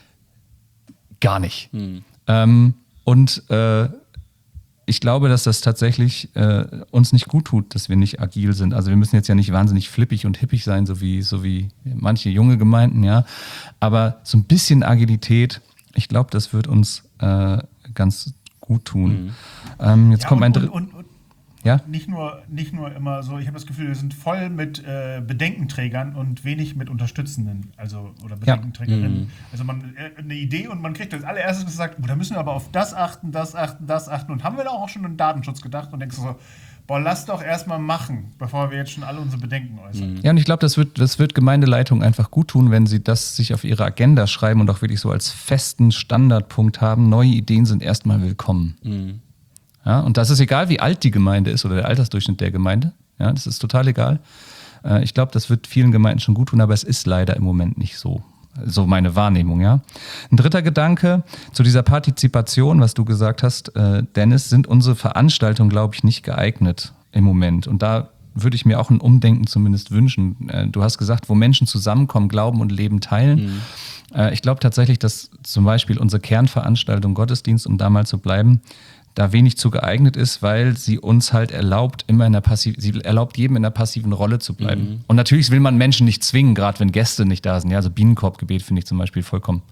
gar nicht. Mhm. Ähm, und äh, ich glaube, dass das tatsächlich äh, uns nicht gut tut, dass wir nicht agil sind. Also wir müssen jetzt ja nicht wahnsinnig flippig und hippig sein, so wie, so wie manche junge Gemeinden, ja. Aber so ein bisschen Agilität, ich glaube, das wird uns äh, ganz gut tun. Mhm. Ähm, jetzt ja, kommt mein und, dritter. und, und, ja? Nicht nur, nicht nur immer so, ich habe das Gefühl, wir sind voll mit äh, Bedenkenträgern und wenig mit Unterstützenden, also oder Bedenkenträgerinnen. Ja. Mhm. Also man äh, eine Idee und man kriegt als allererstes gesagt, oh, da müssen wir aber auf das achten, das achten, das achten. Und haben wir da auch schon an Datenschutz gedacht und denkst so, boah, lass doch erstmal machen, bevor wir jetzt schon alle unsere Bedenken äußern. Ja, und ich glaube, das wird, das wird Gemeindeleitung einfach gut tun, wenn sie das sich auf ihre Agenda schreiben und auch wirklich so als festen Standardpunkt haben. Neue Ideen sind erstmal willkommen. Mhm. Ja, und das ist egal, wie alt die Gemeinde ist oder der Altersdurchschnitt der Gemeinde. Ja, das ist total egal. Äh, ich glaube, das wird vielen Gemeinden schon gut tun, aber es ist leider im Moment nicht so. So meine Wahrnehmung, ja. Ein dritter Gedanke zu dieser Partizipation, was du gesagt hast, äh, Dennis, sind unsere Veranstaltungen, glaube ich, nicht geeignet im Moment. Und da würde ich mir auch ein Umdenken zumindest wünschen. Äh, du hast gesagt, wo Menschen zusammenkommen, Glauben und Leben teilen. Mhm. Äh, ich glaube tatsächlich, dass zum Beispiel unsere Kernveranstaltung Gottesdienst, um da mal zu bleiben, da wenig zu geeignet ist, weil sie uns halt erlaubt, immer in der passiv, sie erlaubt jedem in der passiven Rolle zu bleiben. Mhm. Und natürlich will man Menschen nicht zwingen, gerade wenn Gäste nicht da sind. Ja, also Bienenkorbgebet finde ich zum Beispiel vollkommen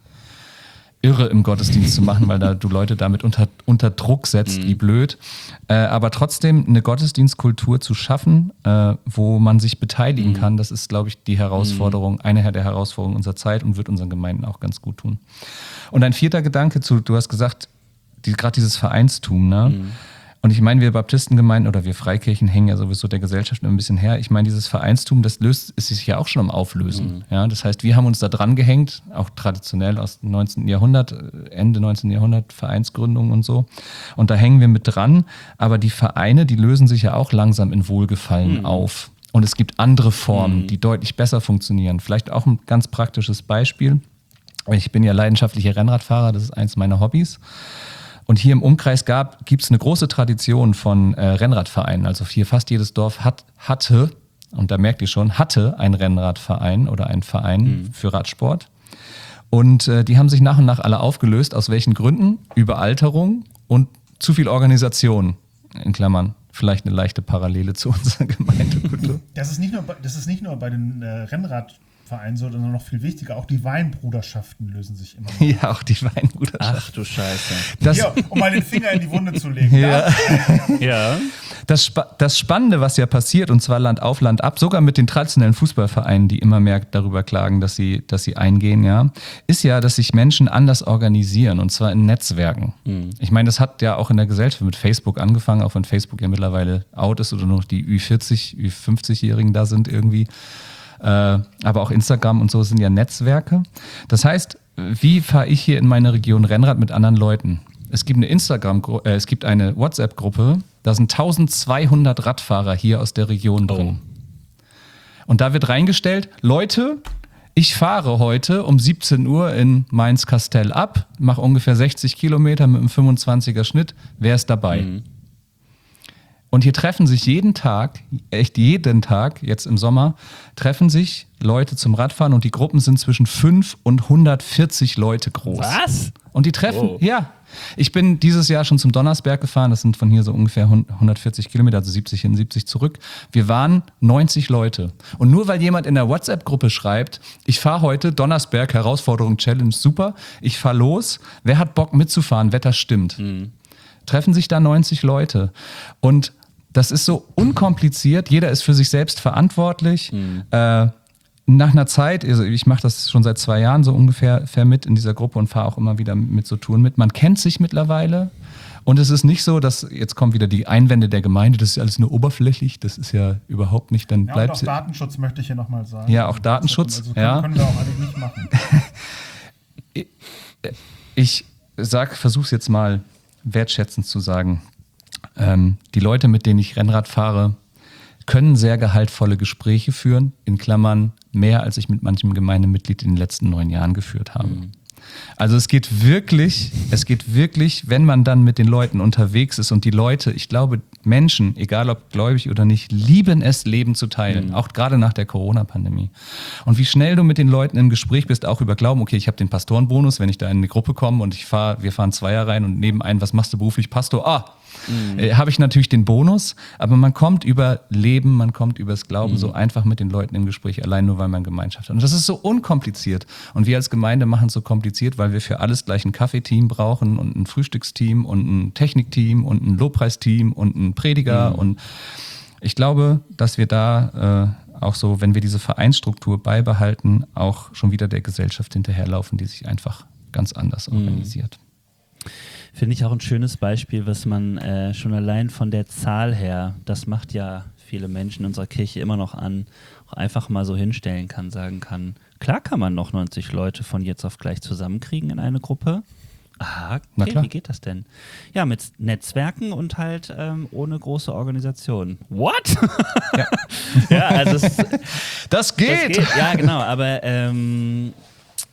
irre im Gottesdienst zu machen, weil da du Leute damit unter, unter Druck setzt, mhm. wie blöd. Äh, aber trotzdem eine Gottesdienstkultur zu schaffen, äh, wo man sich beteiligen mhm. kann, das ist, glaube ich, die Herausforderung, mhm. eine der Herausforderungen unserer Zeit und wird unseren Gemeinden auch ganz gut tun. Und ein vierter Gedanke zu, du hast gesagt, Die, gerade dieses Vereinstum, ne? Mhm. Und ich meine, wir Baptistengemeinden oder wir Freikirchen hängen ja sowieso der Gesellschaft ein bisschen her. Ich meine, dieses Vereinstum, das löst, ist sich ja auch schon am Auflösen. Mhm. Ja, das heißt, wir haben uns da dran gehängt, auch traditionell aus dem neunzehnten Jahrhundert, Ende neunzehnten Jahrhundert, Vereinsgründung und so. Und da hängen wir mit dran. Aber die Vereine, die lösen sich ja auch langsam in Wohlgefallen mhm. auf. Und es gibt andere Formen, mhm. die deutlich besser funktionieren. Vielleicht auch ein ganz praktisches Beispiel. Ich bin ja leidenschaftlicher Rennradfahrer, das ist eins meiner Hobbys. Und hier im Umkreis gibt es eine große Tradition von äh, Rennradvereinen. Also hier fast jedes Dorf hat, hatte, und da merkt ihr schon, hatte einen Rennradverein oder einen Verein mhm. für Radsport. Und äh, die haben sich nach und nach alle aufgelöst. Aus welchen Gründen? Überalterung und zu viel Organisation. In Klammern, vielleicht eine leichte Parallele zu unserer Gemeindekultur. Das ist nicht nur bei, das ist nicht nur bei den äh, Rennrad Verein, sondern noch viel wichtiger, auch die Weinbruderschaften lösen sich immer mehr. Ja, auch die Weinbruderschaften. Ach du Scheiße. Das, ja, um mal den Finger in die Wunde zu legen. Ja. Das, ja. Das, Sp- das Spannende, was ja passiert, und zwar Land auf, Land ab, sogar mit den traditionellen Fußballvereinen, die immer mehr darüber klagen, dass sie, dass sie eingehen, ja, ist ja, dass sich Menschen anders organisieren, und zwar in Netzwerken. Mhm. Ich meine, das hat ja auch in der Gesellschaft mit Facebook angefangen, auch wenn Facebook ja mittlerweile out ist oder nur noch die Ü vierzig, Ü fünfzig-Jährigen da sind irgendwie. Äh, aber auch Instagram und so sind ja Netzwerke. Das heißt, wie fahre ich hier in meiner Region Rennrad mit anderen Leuten? Es gibt eine Instagram, äh, es gibt eine WhatsApp-Gruppe, da sind zwölfhundert Radfahrer hier aus der Region drin. Oh. Und da wird reingestellt, Leute, ich fahre heute um siebzehn Uhr in Mainz-Kastell ab, mache ungefähr sechzig Kilometer mit einem fünfundzwanziger Schnitt, wer ist dabei? Mhm. Und hier treffen sich jeden Tag, echt jeden Tag, jetzt im Sommer, treffen sich Leute zum Radfahren und die Gruppen sind zwischen fünf und hundertvierzig Leute groß. Was? Und die treffen, wow. ja. Ich bin dieses Jahr schon zum Donnersberg gefahren, das sind von hier so ungefähr hundertvierzig Kilometer, also siebzig hin, siebzig zurück. Wir waren neunzig Leute. Und nur weil jemand in der WhatsApp-Gruppe schreibt, ich fahre heute Donnersberg, Herausforderung, Challenge, super, ich fahre los, wer hat Bock mitzufahren, Wetter stimmt. Mhm. Treffen sich da neunzig Leute. Und das ist so unkompliziert, jeder ist für sich selbst verantwortlich. Mhm. Äh, nach einer Zeit, also ich mache das schon seit zwei Jahren so ungefähr mit in dieser Gruppe und fahre auch immer wieder mit so Touren mit. Man kennt sich mittlerweile und es ist nicht so, dass, jetzt kommen wieder die Einwände der Gemeinde, das ist alles nur oberflächlich, das ist ja überhaupt nicht, dann ja, bleibt und auch Datenschutz möchte ich hier nochmal sagen. Ja, auch Datenschutz. Also können, ja. können wir auch eigentlich nicht machen. Ich sag, versuch's jetzt mal wertschätzend zu sagen. Ähm, die Leute, mit denen ich Rennrad fahre, können sehr gehaltvolle Gespräche führen, in Klammern mehr, als ich mit manchem Gemeindemitglied in den letzten neun Jahren geführt habe. Mhm. Also es geht wirklich, es geht wirklich, wenn man dann mit den Leuten unterwegs ist und die Leute, ich glaube, Menschen, egal ob gläubig oder nicht, lieben es, Leben zu teilen, mhm. auch gerade nach der Corona-Pandemie. Und wie schnell du mit den Leuten im Gespräch bist, auch über Glauben, okay, ich habe den Pastorenbonus, wenn ich da in eine Gruppe komme und ich fahre, wir fahren Zweier rein und nebenein, was machst du beruflich, Pastor? Ah, Mhm. Äh, habe ich natürlich den Bonus, aber man kommt über Leben, man kommt über das Glauben mhm. so einfach mit den Leuten im Gespräch, allein nur, weil man Gemeinschaft hat. Und das ist so unkompliziert. Und wir als Gemeinde machen es so kompliziert, weil wir für alles gleich ein Kaffeeteam brauchen und ein Frühstücksteam und ein Technikteam und ein Lobpreisteam und ein Prediger. Mhm. Und ich glaube, dass wir da äh, auch so, wenn wir diese Vereinsstruktur beibehalten, auch schon wieder der Gesellschaft hinterherlaufen, die sich einfach ganz anders mhm. organisiert. Finde ich auch ein schönes Beispiel, was man äh, schon allein von der Zahl her, das macht ja viele Menschen in unserer Kirche immer noch an, auch einfach mal so hinstellen kann, sagen kann, klar kann man noch neunzig Leute von jetzt auf gleich zusammenkriegen in eine Gruppe. Ah, okay, wie geht das denn? Ja, mit Netzwerken und halt ähm, ohne große Organisation. What? Ja, ja also es, das, geht. das geht. Ja, genau, aber ähm,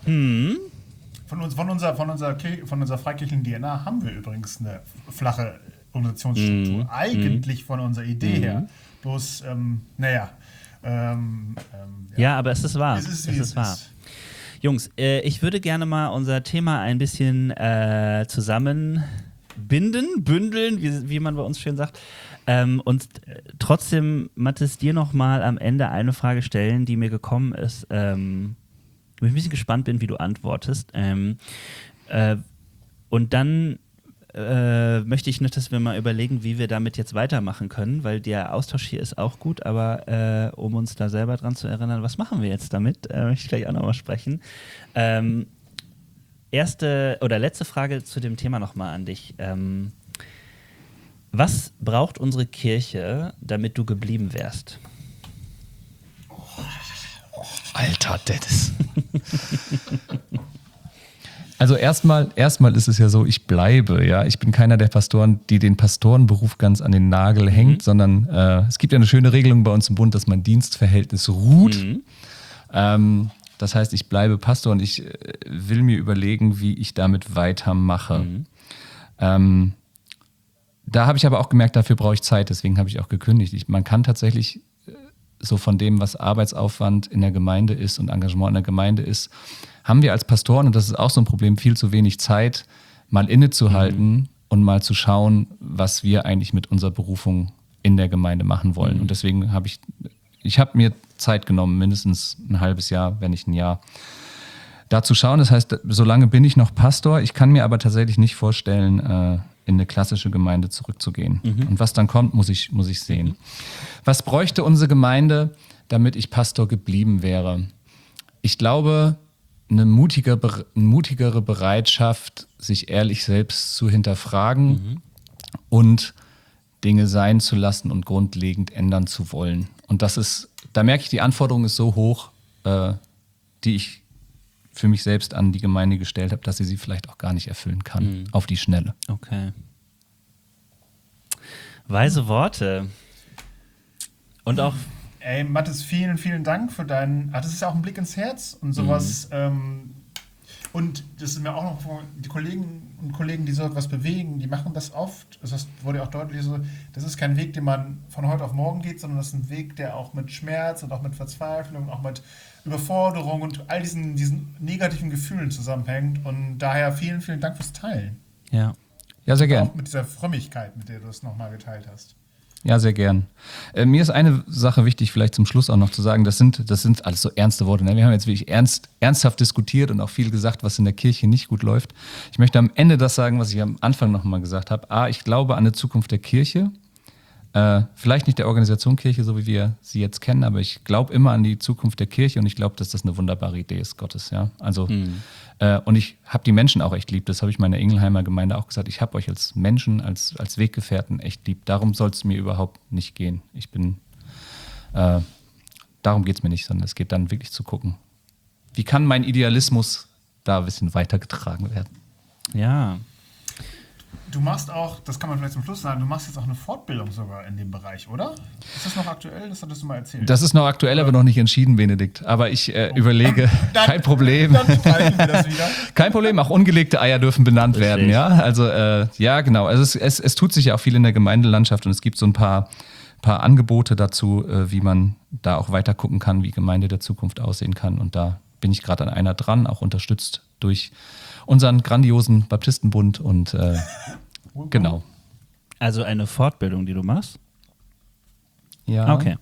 Hm. Von, uns, von, unserer, von, unserer, von unserer freikirchlichen D N A haben wir übrigens eine flache Organisationsstruktur. Mhm. Eigentlich von unserer Idee Mhm. her. Bloß, ähm, naja. Ähm, ähm, Ja. ja, aber es ist wahr. Es ist, wie es es ist wahr. ist. Jungs, äh, ich würde gerne mal unser Thema ein bisschen äh, zusammenbinden, bündeln, wie, wie man bei uns schön sagt. Ähm, und äh, trotzdem, Mathis, dir noch mal am Ende eine Frage stellen, die mir gekommen ist, ähm, wo ich ein bisschen gespannt bin, wie du antwortest. Ähm, äh, und dann äh, möchte ich nicht, dass wir mal überlegen, wie wir damit jetzt weitermachen können, weil der Austausch hier ist auch gut, aber äh, um uns da selber dran zu erinnern, was machen wir jetzt damit, äh, möchte ich gleich auch nochmal sprechen. Ähm, erste oder letzte Frage zu dem Thema nochmal an dich. Ähm, was braucht unsere Kirche, damit du geblieben wärst? Alter, Dennis. Also erstmal, erstmal ist es ja so, ich bleibe, ja. Ich bin keiner der Pastoren, die den Pastorenberuf ganz an den Nagel hängt, mhm. sondern äh, es gibt ja eine schöne Regelung bei uns im Bund, dass mein Dienstverhältnis ruht. Mhm. Ähm, das heißt, ich bleibe Pastor und ich äh, will mir überlegen, wie ich damit weitermache. Mhm. Ähm, da habe ich aber auch gemerkt, dafür brauche ich Zeit, deswegen habe ich auch gekündigt. Ich, man kann tatsächlich so von dem, was Arbeitsaufwand in der Gemeinde ist und Engagement in der Gemeinde ist, haben wir als Pastoren, und das ist auch so ein Problem, viel zu wenig Zeit, mal innezuhalten mhm. und mal zu schauen, was wir eigentlich mit unserer Berufung in der Gemeinde machen wollen. Mhm. Und deswegen habe ich, ich habe mir Zeit genommen, mindestens ein halbes Jahr, wenn nicht ein Jahr, da zu schauen. Das heißt, solange bin ich noch Pastor. Ich kann mir aber tatsächlich nicht vorstellen, äh, in eine klassische Gemeinde zurückzugehen. Mhm. Und was dann kommt, muss ich, muss ich sehen. Mhm. Was bräuchte unsere Gemeinde, damit ich Pastor geblieben wäre? Ich glaube, eine mutige, mutigere Bereitschaft, sich ehrlich selbst zu hinterfragen mhm. und Dinge sein zu lassen und grundlegend ändern zu wollen. Und das ist, da merke ich, die Anforderung ist so hoch, äh, die ich für mich selbst an die Gemeinde gestellt habe, dass sie sie vielleicht auch gar nicht erfüllen kann, mhm. auf die Schnelle. Okay. Weise Worte. Und auch... Ey, Mathis, vielen, vielen Dank für deinen... Ach, das ist ja auch ein Blick ins Herz und sowas. Mhm. Ähm, und das ist mir auch noch von die Kollegen und Kollegen, die so etwas bewegen, die machen das oft. Das wurde ja auch deutlich so, das ist kein Weg, den man von heute auf morgen geht, sondern das ist ein Weg, der auch mit Schmerz und auch mit Verzweiflung und auch mit Überforderung und all diesen, diesen negativen Gefühlen zusammenhängt. Und daher vielen, vielen Dank fürs Teilen. Ja. Ja, sehr gern. Auch mit dieser Frömmigkeit, mit der du es nochmal geteilt hast. Ja, sehr gern. Äh, mir ist eine Sache wichtig, vielleicht zum Schluss auch noch zu sagen, das sind, das sind alles so ernste Worte. Ne? Wir haben jetzt wirklich ernst, ernsthaft diskutiert und auch viel gesagt, was in der Kirche nicht gut läuft. Ich möchte am Ende das sagen, was ich am Anfang nochmal gesagt habe. A, ich glaube an eine Zukunft der Kirche. Äh, vielleicht nicht der Organisation Kirche, so wie wir sie jetzt kennen, aber ich glaube immer an die Zukunft der Kirche und ich glaube, dass das eine wunderbare Idee ist Gottes. Ja? Also, mhm. äh, und ich habe die Menschen auch echt lieb. Das habe ich meiner Ingelheimer Gemeinde auch gesagt. Ich habe euch als Menschen, als, als Weggefährten echt lieb. Darum soll es mir überhaupt nicht gehen. Ich bin, äh, darum geht es mir nicht, sondern es geht dann wirklich zu gucken, wie kann mein Idealismus da ein bisschen weitergetragen werden. Ja. Du machst auch, das kann man vielleicht zum Schluss sagen, du machst jetzt auch eine Fortbildung sogar in dem Bereich, oder? Ist das noch aktuell? Das hattest du mal erzählt. Das ist noch aktuell, aber noch nicht entschieden, Benedikt. Aber ich äh, oh. überlege, dann, kein Problem. Dann streichen wir das wieder. Kein Problem, auch ungelegte Eier dürfen benannt Richtig. werden, ja. Also äh, ja, genau. Also es, es, es tut sich ja auch viel in der Gemeindelandschaft und es gibt so ein paar, paar Angebote dazu, äh, wie man da auch weiter gucken kann, wie Gemeinde der Zukunft aussehen kann. Und da bin ich gerade an einer dran, auch unterstützt durch unseren grandiosen Baptistenbund und äh, genau. Also eine Fortbildung, die du machst? Ja. Okay.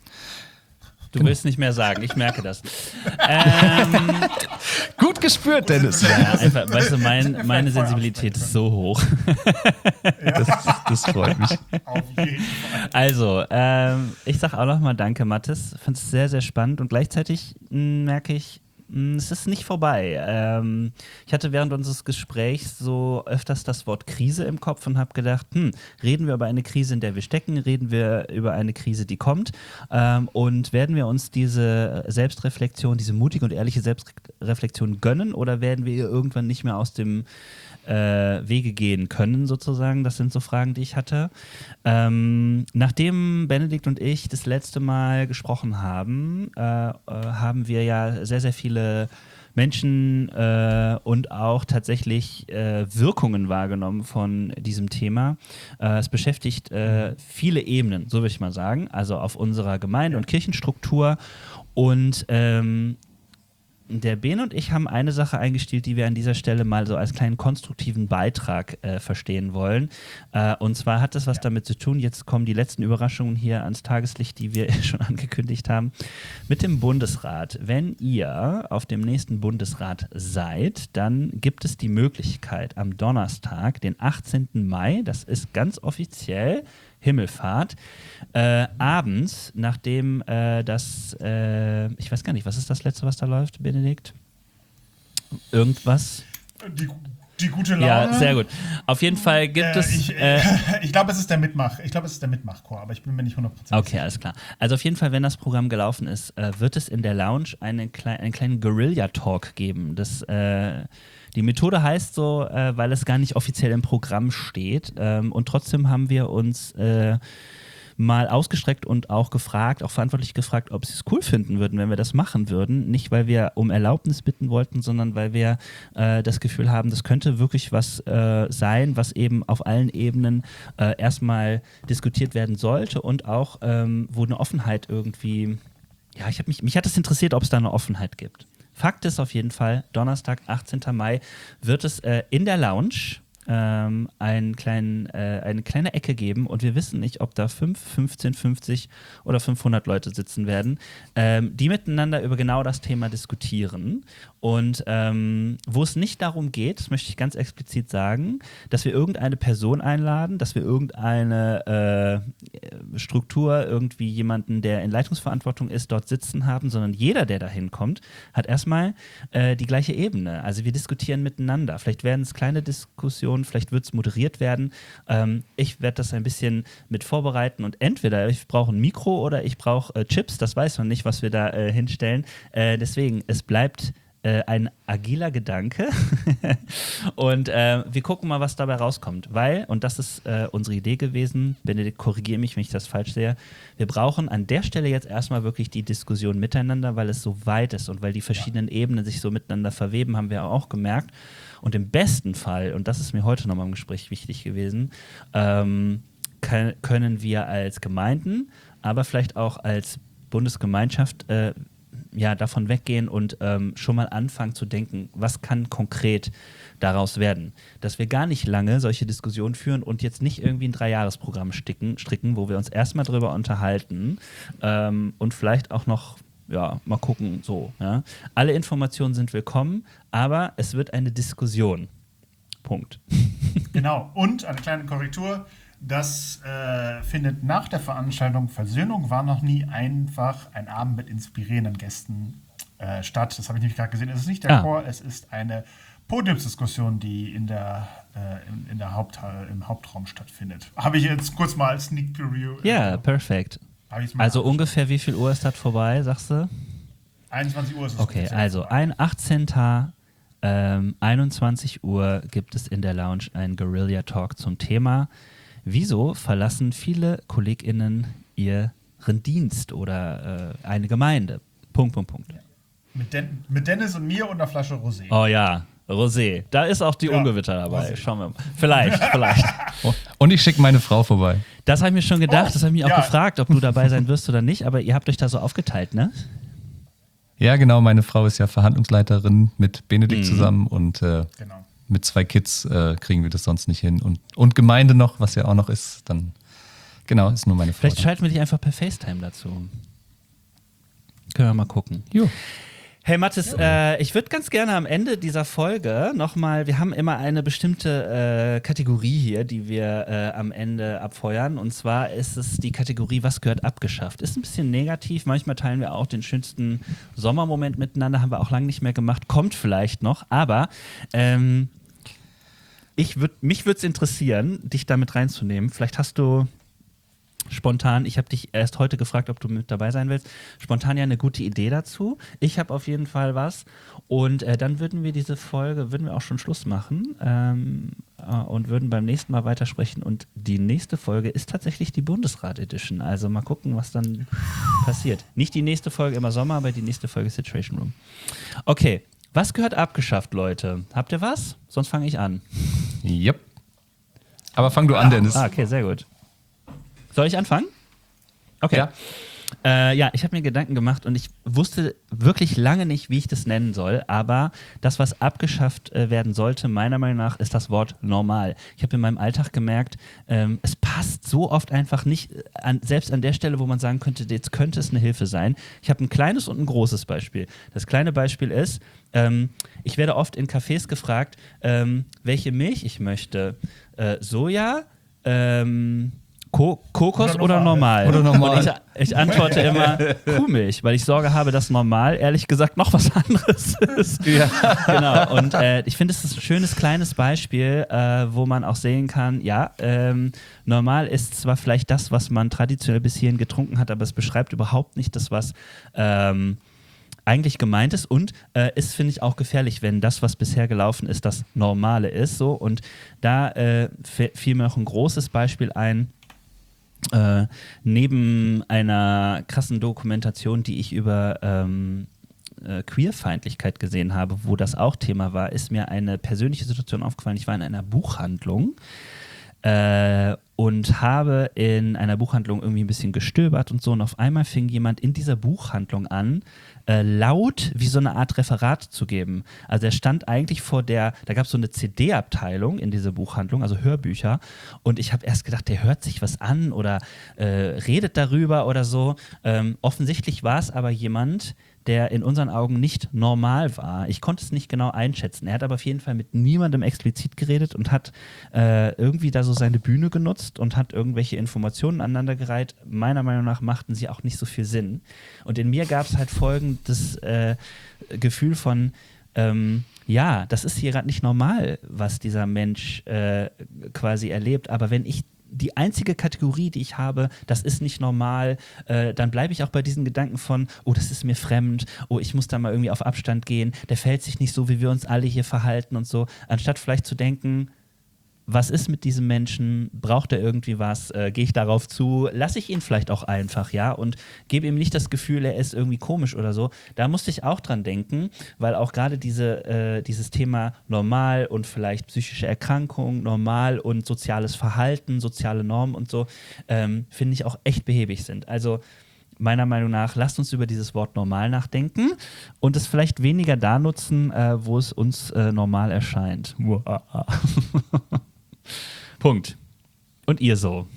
Du genau. willst nicht mehr sagen, ich merke das. ähm, Gut gespürt, Dennis. Ja, einfach, weißt du, mein, meine Sensibilität ist so hoch. das, das freut mich. Auf jeden Fall. Also, ähm, ich sag auch nochmal danke, Mathis. Ich fand es sehr, sehr spannend und gleichzeitig mh, merke ich, es ist nicht vorbei. Ähm, ich hatte während unseres Gesprächs so öfters das Wort Krise im Kopf und habe gedacht, hm, reden wir über eine Krise, in der wir stecken, reden wir über eine Krise, die kommt ähm, und werden wir uns diese Selbstreflexion, diese mutige und ehrliche Selbstreflexion gönnen oder werden wir ihr irgendwann nicht mehr aus dem äh, Wege gehen können, sozusagen? Das sind so Fragen, die ich hatte. Ähm, nachdem Benedikt und ich das letzte Mal gesprochen haben, äh, äh, haben wir ja sehr, sehr viele Menschen äh, und auch tatsächlich äh, Wirkungen wahrgenommen von diesem Thema. Äh, es beschäftigt äh, viele Ebenen, so würde ich mal sagen, also auf unserer Gemeinde- und Kirchenstruktur. Und ähm, der Ben und ich haben eine Sache eingestielt, die wir an dieser Stelle mal so als kleinen konstruktiven Beitrag äh, verstehen wollen. Äh, und zwar hat das was ja. damit zu tun, jetzt kommen die letzten Überraschungen hier ans Tageslicht, die wir schon angekündigt haben, mit dem Bundesrat. Wenn ihr auf dem nächsten Bundesrat seid, dann gibt es die Möglichkeit am Donnerstag, den achtzehnten Mai, das ist ganz offiziell Himmelfahrt, äh, abends, nachdem äh, das, äh, ich weiß gar nicht, was ist das Letzte, was da läuft, Benedikt? Irgendwas? Die, die gute Laune. Ja, sehr gut. Auf jeden Fall gibt äh, es... Ich, äh, ich glaube, es ist der Mitmach. Ich glaube, es ist der Mitmachchor, aber ich bin mir nicht hundert Prozent Okay, alles klar. Also auf jeden Fall, wenn das Programm gelaufen ist, äh, wird es in der Lounge eine klei- einen kleinen Guerilla-Talk geben. Das... Äh, Die Methode heißt so, äh, weil es gar nicht offiziell im Programm steht. Ähm, und trotzdem haben wir uns äh, mal ausgestreckt und auch gefragt, auch verantwortlich gefragt, ob sie es cool finden würden, wenn wir das machen würden. Nicht, weil wir um Erlaubnis bitten wollten, sondern weil wir äh, das Gefühl haben, das könnte wirklich was äh, sein, was eben auf allen Ebenen äh, erstmal diskutiert werden sollte und auch, ähm, wo eine Offenheit irgendwie, ja, ich hab mich, mich hat es interessiert, ob es da eine Offenheit gibt. Fakt ist auf jeden Fall, Donnerstag, achtzehnten Mai, wird es äh, in der Lounge ähm, einen kleinen, äh, eine kleine Ecke geben und wir wissen nicht, ob da fünf, fünfzehn, fünfzig oder fünfhundert Leute sitzen werden, ähm, die miteinander über genau das Thema diskutieren. Und ähm, wo es nicht darum geht, das möchte ich ganz explizit sagen, dass wir irgendeine Person einladen, dass wir irgendeine äh, Struktur, irgendwie jemanden, der in Leitungsverantwortung ist, dort sitzen haben, sondern jeder, der da hinkommt, hat erstmal äh, die gleiche Ebene. Also wir diskutieren miteinander. Vielleicht werden es kleine Diskussionen, vielleicht wird es moderiert werden. Ähm, ich werde das ein bisschen mit vorbereiten und entweder ich brauche ein Mikro oder ich brauche äh, Chips, das weiß man nicht, was wir da äh, hinstellen. Äh, deswegen, es bleibt ein agiler Gedanke und äh, wir gucken mal, was dabei rauskommt, weil, und das ist äh, unsere Idee gewesen, Benedikt, korrigiere mich, wenn ich das falsch sehe, wir brauchen an der Stelle jetzt erstmal wirklich die Diskussion miteinander, weil es so weit ist und weil die verschiedenen ja. Ebenen sich so miteinander verweben, haben wir auch gemerkt und im besten Fall, und das ist mir heute nochmal im Gespräch wichtig gewesen, ähm, kann, können wir als Gemeinden, aber vielleicht auch als Bundesgemeinschaft äh, ja, davon weggehen und ähm, schon mal anfangen zu denken, was kann konkret daraus werden. Dass wir gar nicht lange solche Diskussionen führen und jetzt nicht irgendwie ein Dreijahresprogramm sticken, stricken, wo wir uns erstmal drüber unterhalten ähm, und vielleicht auch noch, ja, mal gucken, so. Ja. Alle Informationen sind willkommen, aber es wird eine Diskussion. Punkt. Genau, und eine kleine Korrektur. Das äh, findet nach der Veranstaltung Versöhnung war noch nie einfach ein Abend mit inspirierenden Gästen äh, statt. Das habe ich nämlich gerade gesehen. Es ist nicht der ah. Chor, es ist eine Podiumsdiskussion, die in der, äh, in, in der Haupt, im Hauptraum stattfindet. Habe ich jetzt kurz mal als Sneak Preview. Ja, yeah, perfekt. Also ungefähr wie viel Uhr ist das vorbei, sagst du? einundzwanzig Uhr ist es. Okay, also ein achtzehnten Ähm, einundzwanzig Uhr gibt es in der Lounge einen Guerilla-Talk zum Thema Wieso verlassen viele KollegInnen ihren Dienst oder äh, eine Gemeinde? Punkt, Punkt, Punkt. Ja. Mit, Den- mit Dennis und mir und einer Flasche Rosé. Oh ja, Rosé. Da ist auch die ja, Ungewitter dabei. Rosé. Schauen wir mal. Vielleicht, vielleicht. Und ich schicke meine Frau vorbei. Das habe ich mir schon gedacht. Oh, das habe ich mich ja. auch gefragt, ob du dabei sein wirst oder nicht. Aber ihr habt euch da so aufgeteilt, ne? Ja, genau. Meine Frau ist ja Verhandlungsleiterin mit Benedikt mhm. zusammen und äh, genau. mit zwei Kids äh, kriegen wir das sonst nicht hin. Und, und Gemeinde noch, was ja auch noch ist, dann genau, ist nur meine Frau. Vielleicht schalten wir dich einfach per FaceTime dazu. Können wir mal gucken. Jo. Hey Mathis, ja. äh, ich würde ganz gerne am Ende dieser Folge nochmal, wir haben immer eine bestimmte äh, Kategorie hier, die wir äh, am Ende abfeuern. Und zwar ist es die Kategorie, was gehört abgeschafft? Ist ein bisschen negativ, manchmal teilen wir auch den schönsten Sommermoment miteinander, haben wir auch lange nicht mehr gemacht, kommt vielleicht noch. Aber ähm, ich würd, mich würde es interessieren, dich damit reinzunehmen. Vielleicht hast du spontan, ich habe dich erst heute gefragt, ob du mit dabei sein willst, spontan ja eine gute Idee dazu. Ich habe auf jeden Fall was und äh, dann würden wir diese Folge, würden wir auch schon Schluss machen ähm, äh, und würden beim nächsten Mal weitersprechen und die nächste Folge ist tatsächlich die Bundesrat-Edition, also mal gucken, was dann passiert. Nicht die nächste Folge immer Sommer, aber die nächste Folge Situation Room. Okay, Was gehört abgeschafft, Leute? Habt ihr was? Sonst fange ich an. Yep. Aber fang du an, Dennis. Ah, okay, sehr gut. Soll ich anfangen? Okay. Ja. Äh, ja, ich habe mir Gedanken gemacht und ich wusste wirklich lange nicht, wie ich das nennen soll, aber das, was abgeschafft äh, werden sollte, meiner Meinung nach, ist das Wort normal. Ich habe in meinem Alltag gemerkt, ähm, es passt so oft einfach nicht, an, selbst an der Stelle, wo man sagen könnte, jetzt könnte es eine Hilfe sein. Ich habe ein kleines und ein großes Beispiel. Das kleine Beispiel ist, ähm, ich werde oft in Cafés gefragt, ähm, welche Milch ich möchte. Äh, Soja, ähm, Ko- Kokos oder normal? Oder normal. Und ich, ich antworte immer Kuhmilch, weil ich Sorge habe, dass normal, ehrlich gesagt, noch was anderes ist. Ja. Genau. Und äh, ich finde, es ist ein schönes kleines Beispiel, äh, wo man auch sehen kann, ja, ähm, normal ist zwar vielleicht das, was man traditionell bis hierhin getrunken hat, aber es beschreibt überhaupt nicht das, was ähm, eigentlich gemeint ist und äh, ist, finde ich, auch gefährlich, wenn das, was bisher gelaufen ist, das Normale ist. So. Und da äh, f- fiel mir noch ein großes Beispiel ein, Äh, neben einer krassen Dokumentation, die ich über ähm, äh, Queerfeindlichkeit gesehen habe, wo das auch Thema war, ist mir eine persönliche Situation aufgefallen. Ich war in einer Buchhandlung äh, und habe in einer Buchhandlung irgendwie ein bisschen gestöbert und so und auf einmal fing jemand in dieser Buchhandlung an, äh, laut wie so eine Art Referat zu geben. Also er stand eigentlich vor der, da gab es so eine C D-Abteilung in dieser Buchhandlung, also Hörbücher und ich habe erst gedacht, der hört sich was an oder äh, redet darüber oder so. Ähm, offensichtlich war es aber jemand, der in unseren Augen nicht normal war. Ich konnte es nicht genau einschätzen. Er hat aber auf jeden Fall mit niemandem explizit geredet und hat äh, irgendwie da so seine Bühne genutzt und hat irgendwelche Informationen aneinandergereiht. Meiner Meinung nach machten sie auch nicht so viel Sinn. Und in mir gab es halt folgendes äh, Gefühl von, ähm, ja, das ist hier gerade nicht normal, was dieser Mensch äh, quasi erlebt. Aber wenn ich die einzige Kategorie, die ich habe, das ist nicht normal, äh, dann bleibe ich auch bei diesen Gedanken von, oh, das ist mir fremd, oh, ich muss da mal irgendwie auf Abstand gehen, der verhält sich nicht so, wie wir uns alle hier verhalten und so, anstatt vielleicht zu denken, was ist mit diesem Menschen, braucht er irgendwie was, äh, gehe ich darauf zu, lasse ich ihn vielleicht auch einfach, ja, und gebe ihm nicht das Gefühl, er ist irgendwie komisch oder so. Da musste ich auch dran denken, weil auch gerade diese, äh, dieses Thema normal und vielleicht psychische Erkrankung, normal und soziales Verhalten, soziale Normen und so, ähm, finde ich auch echt behäbig sind. Also meiner Meinung nach, lasst uns über dieses Wort normal nachdenken und es vielleicht weniger da nutzen, äh, wo es uns äh, normal erscheint. Punkt. Und ihr so?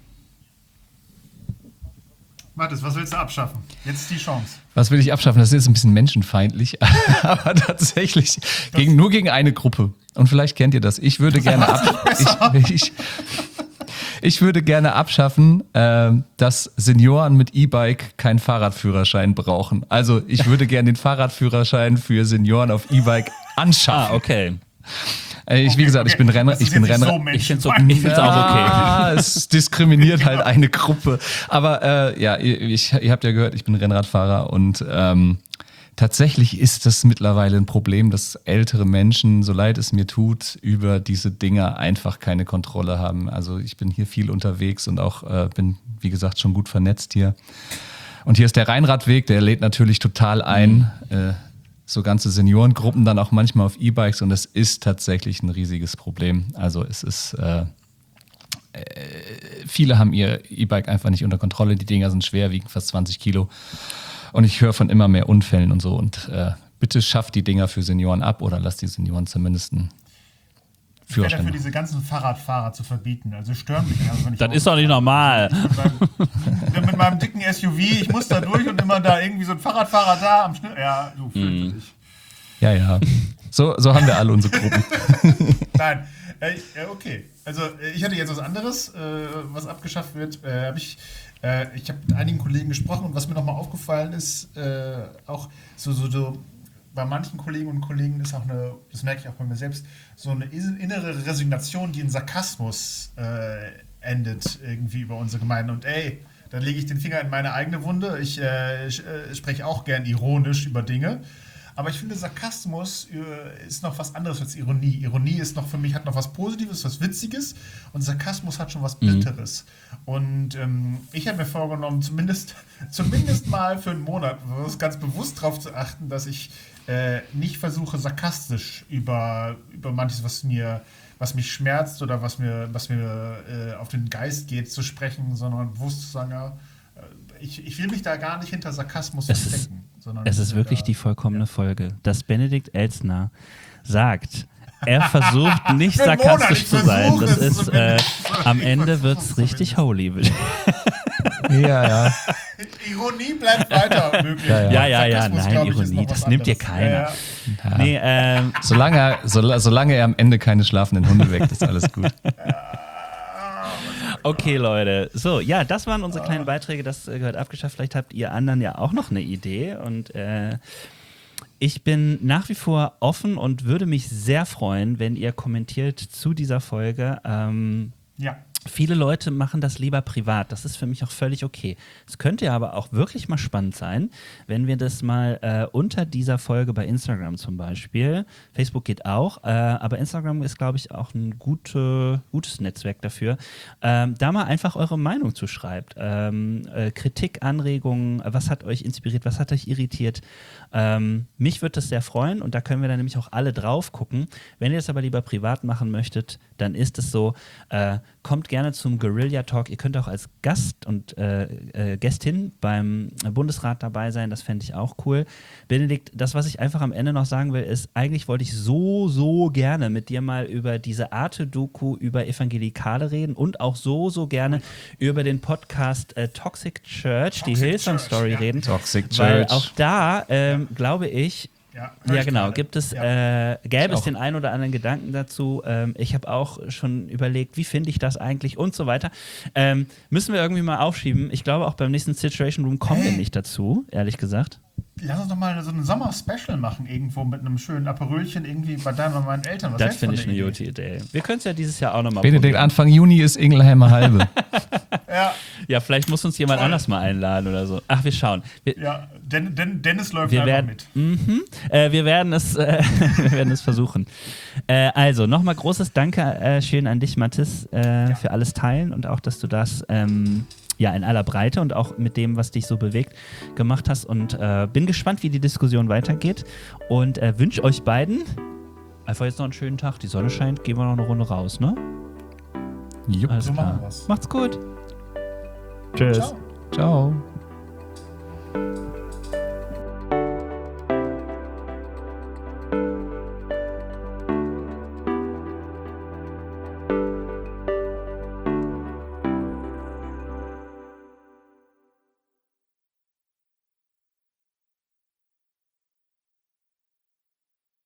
Mathis, was willst du abschaffen? Jetzt ist die Chance. Was will ich abschaffen? Das ist jetzt ein bisschen menschenfeindlich, aber tatsächlich gegen, nur gegen eine Gruppe. Und vielleicht kennt ihr das. Ich würde gerne abschaffen. Ich, ich, ich würde gerne abschaffen, äh, dass Senioren mit E-Bike keinen Fahrradführerschein brauchen. Also ich würde gerne den Fahrradführerschein für Senioren auf E-Bike anschaffen. Ah, okay. Ich, okay, wie gesagt, okay. ich bin Renner. Das Ich ist bin jetzt nicht Renner. so Ich finde es menschenfeindlich. auch okay. Ah, es diskriminiert halt eine Gruppe. Aber äh, ja, ihr, ich, ihr habt ja gehört, ich bin Rennradfahrer und ähm, tatsächlich ist das mittlerweile ein Problem, dass ältere Menschen, so leid es mir tut, über diese Dinger einfach keine Kontrolle haben. Also ich bin hier viel unterwegs und auch äh, bin, wie gesagt, schon gut vernetzt hier. Und hier ist der Rheinradweg, der lädt natürlich total ein. Mhm. Äh, so ganze Seniorengruppen dann auch manchmal auf E-Bikes und es ist tatsächlich ein riesiges Problem. Also es ist, äh, äh, viele haben ihr E-Bike einfach nicht unter Kontrolle. Die Dinger sind schwer, wiegen fast zwanzig Kilo und ich höre von immer mehr Unfällen und so und äh, bitte schafft die Dinger für Senioren ab oder lasst die Senioren zumindest einen Ich wäre Führerschein dafür, machen. diese ganzen Fahrradfahrer zu verbieten. Also stören mich. Also wenn ich Das ist doch nicht normal. Mit meinem, mit meinem dicken S U V, ich muss da durch und immer da irgendwie so ein Fahrradfahrer da am Schnitt. Ja, du fürchterlich. Ja, ja. So, so haben wir alle unsere Gruppen. Nein, äh, okay. Also äh, ich hatte jetzt was anderes, äh, was abgeschafft wird. Äh, hab ich äh, ich habe mit einigen Kollegen gesprochen und was mir nochmal aufgefallen ist, äh, auch so, so, so bei manchen Kolleginnen und Kollegen ist auch eine, das merke ich auch bei mir selbst, so eine innere Resignation, die in Sarkasmus äh, endet irgendwie über unsere Gemeinde. Und ey, dann lege ich den Finger in meine eigene Wunde. Ich äh, äh, spreche auch gern ironisch über Dinge. Aber ich finde, Sarkasmus äh, ist noch was anderes als Ironie. Ironie ist noch für mich, hat noch was Positives, was Witziges und Sarkasmus hat schon was Bitteres. Mhm. Und ähm, ich habe mir vorgenommen, zumindest, zumindest mal für einen Monat ganz bewusst darauf zu achten, dass ich äh, nicht versuche, sarkastisch über, über manches, was mir was mich schmerzt oder was mir, was mir äh, auf den Geist geht, zu sprechen, sondern bewusst zu sagen, ja, ich, ich will mich da gar nicht hinter Sarkasmus verstecken. Es ist wirklich da, die vollkommene ja. Folge, dass Benedikt Elsner sagt, er versucht nicht sarkastisch zu sein. Das ist, äh, am Ende wird es richtig holy. Ja, ja. Ironie bleibt weiter möglich. Ja, ja, ja, ja nein, Ironie, das nimmt dir keiner. Ja, ja. Nee, ähm, solange, er, so, solange er am Ende keine schlafenden Hunde weckt, ist alles gut. Okay, Leute. So, ja, das waren unsere kleinen Beiträge. Das gehört abgeschafft. Vielleicht habt ihr anderen ja auch noch eine Idee. Und äh, ich bin nach wie vor offen und würde mich sehr freuen, wenn ihr kommentiert zu dieser Folge. Ähm, ja. Viele Leute machen das lieber privat. Das ist für mich auch völlig okay. Es könnte ja aber auch wirklich mal spannend sein, wenn wir das mal äh, unter dieser Folge bei Instagram zum Beispiel, Facebook geht auch, äh, aber Instagram ist, glaube ich, auch ein gute, gutes Netzwerk dafür, ähm, da mal einfach eure Meinung zu schreibt. Ähm, äh, Kritik, Anregungen, was hat euch inspiriert, was hat euch irritiert? Ähm, mich würde das sehr freuen und da können wir dann nämlich auch alle drauf gucken. Wenn ihr es aber lieber privat machen möchtet, dann ist es so, äh, kommt gerne zum Guerilla Talk. Ihr könnt auch als Gast und äh, äh, Gästin beim Bundesrat dabei sein. Das fände ich auch cool. Benedikt, das, was ich einfach am Ende noch sagen will, ist, eigentlich wollte ich so, so gerne mit dir mal über diese Arte-Doku über Evangelikale reden und auch so, so gerne über den Podcast äh, Toxic Church, Toxic die Hillsong Church, Story ja. reden. Toxic Church. Weil auch da, ähm, ja. glaube ich, Ja, ja genau. Gerade. Gibt es, ja. äh, gäbe es den einen oder anderen Gedanken dazu? Ähm, ich habe auch schon überlegt, wie finde ich das eigentlich und so weiter. Ähm, müssen wir irgendwie mal aufschieben. Ich glaube, auch beim nächsten Situation Room kommen hey. wir nicht dazu, ehrlich gesagt. Lass uns doch mal so ein Sommer-Special machen, irgendwo mit einem schönen Aperölchen irgendwie bei deinen und meinen Eltern. Was das finde ich eine gute Idee. Wir können es ja dieses Jahr auch nochmal probieren. Benedikt, Anfang Juni ist Ingelheimer Halbe. ja. ja, vielleicht muss uns jemand Toll. anders mal einladen oder so. Ach, wir schauen. Wir, ja, Den, Den, Dennis läuft wir einfach werden, mit. Mhm, äh, wir, werden es, äh, wir werden es versuchen. Äh, also, nochmal großes Dankeschön äh, an dich, Mathis, äh, ja. für alles Teilen und auch, dass du das ähm, ja, in aller Breite und auch mit dem, was dich so bewegt, gemacht hast. Und äh, bin gespannt, wie die Diskussion weitergeht. Und äh, wünsche euch beiden einfach jetzt noch einen schönen Tag. Die Sonne scheint, gehen wir noch eine Runde raus, ne? Jupp, Alles so klar. machen wir's. Macht's gut. Tschüss. Ciao. Ciao.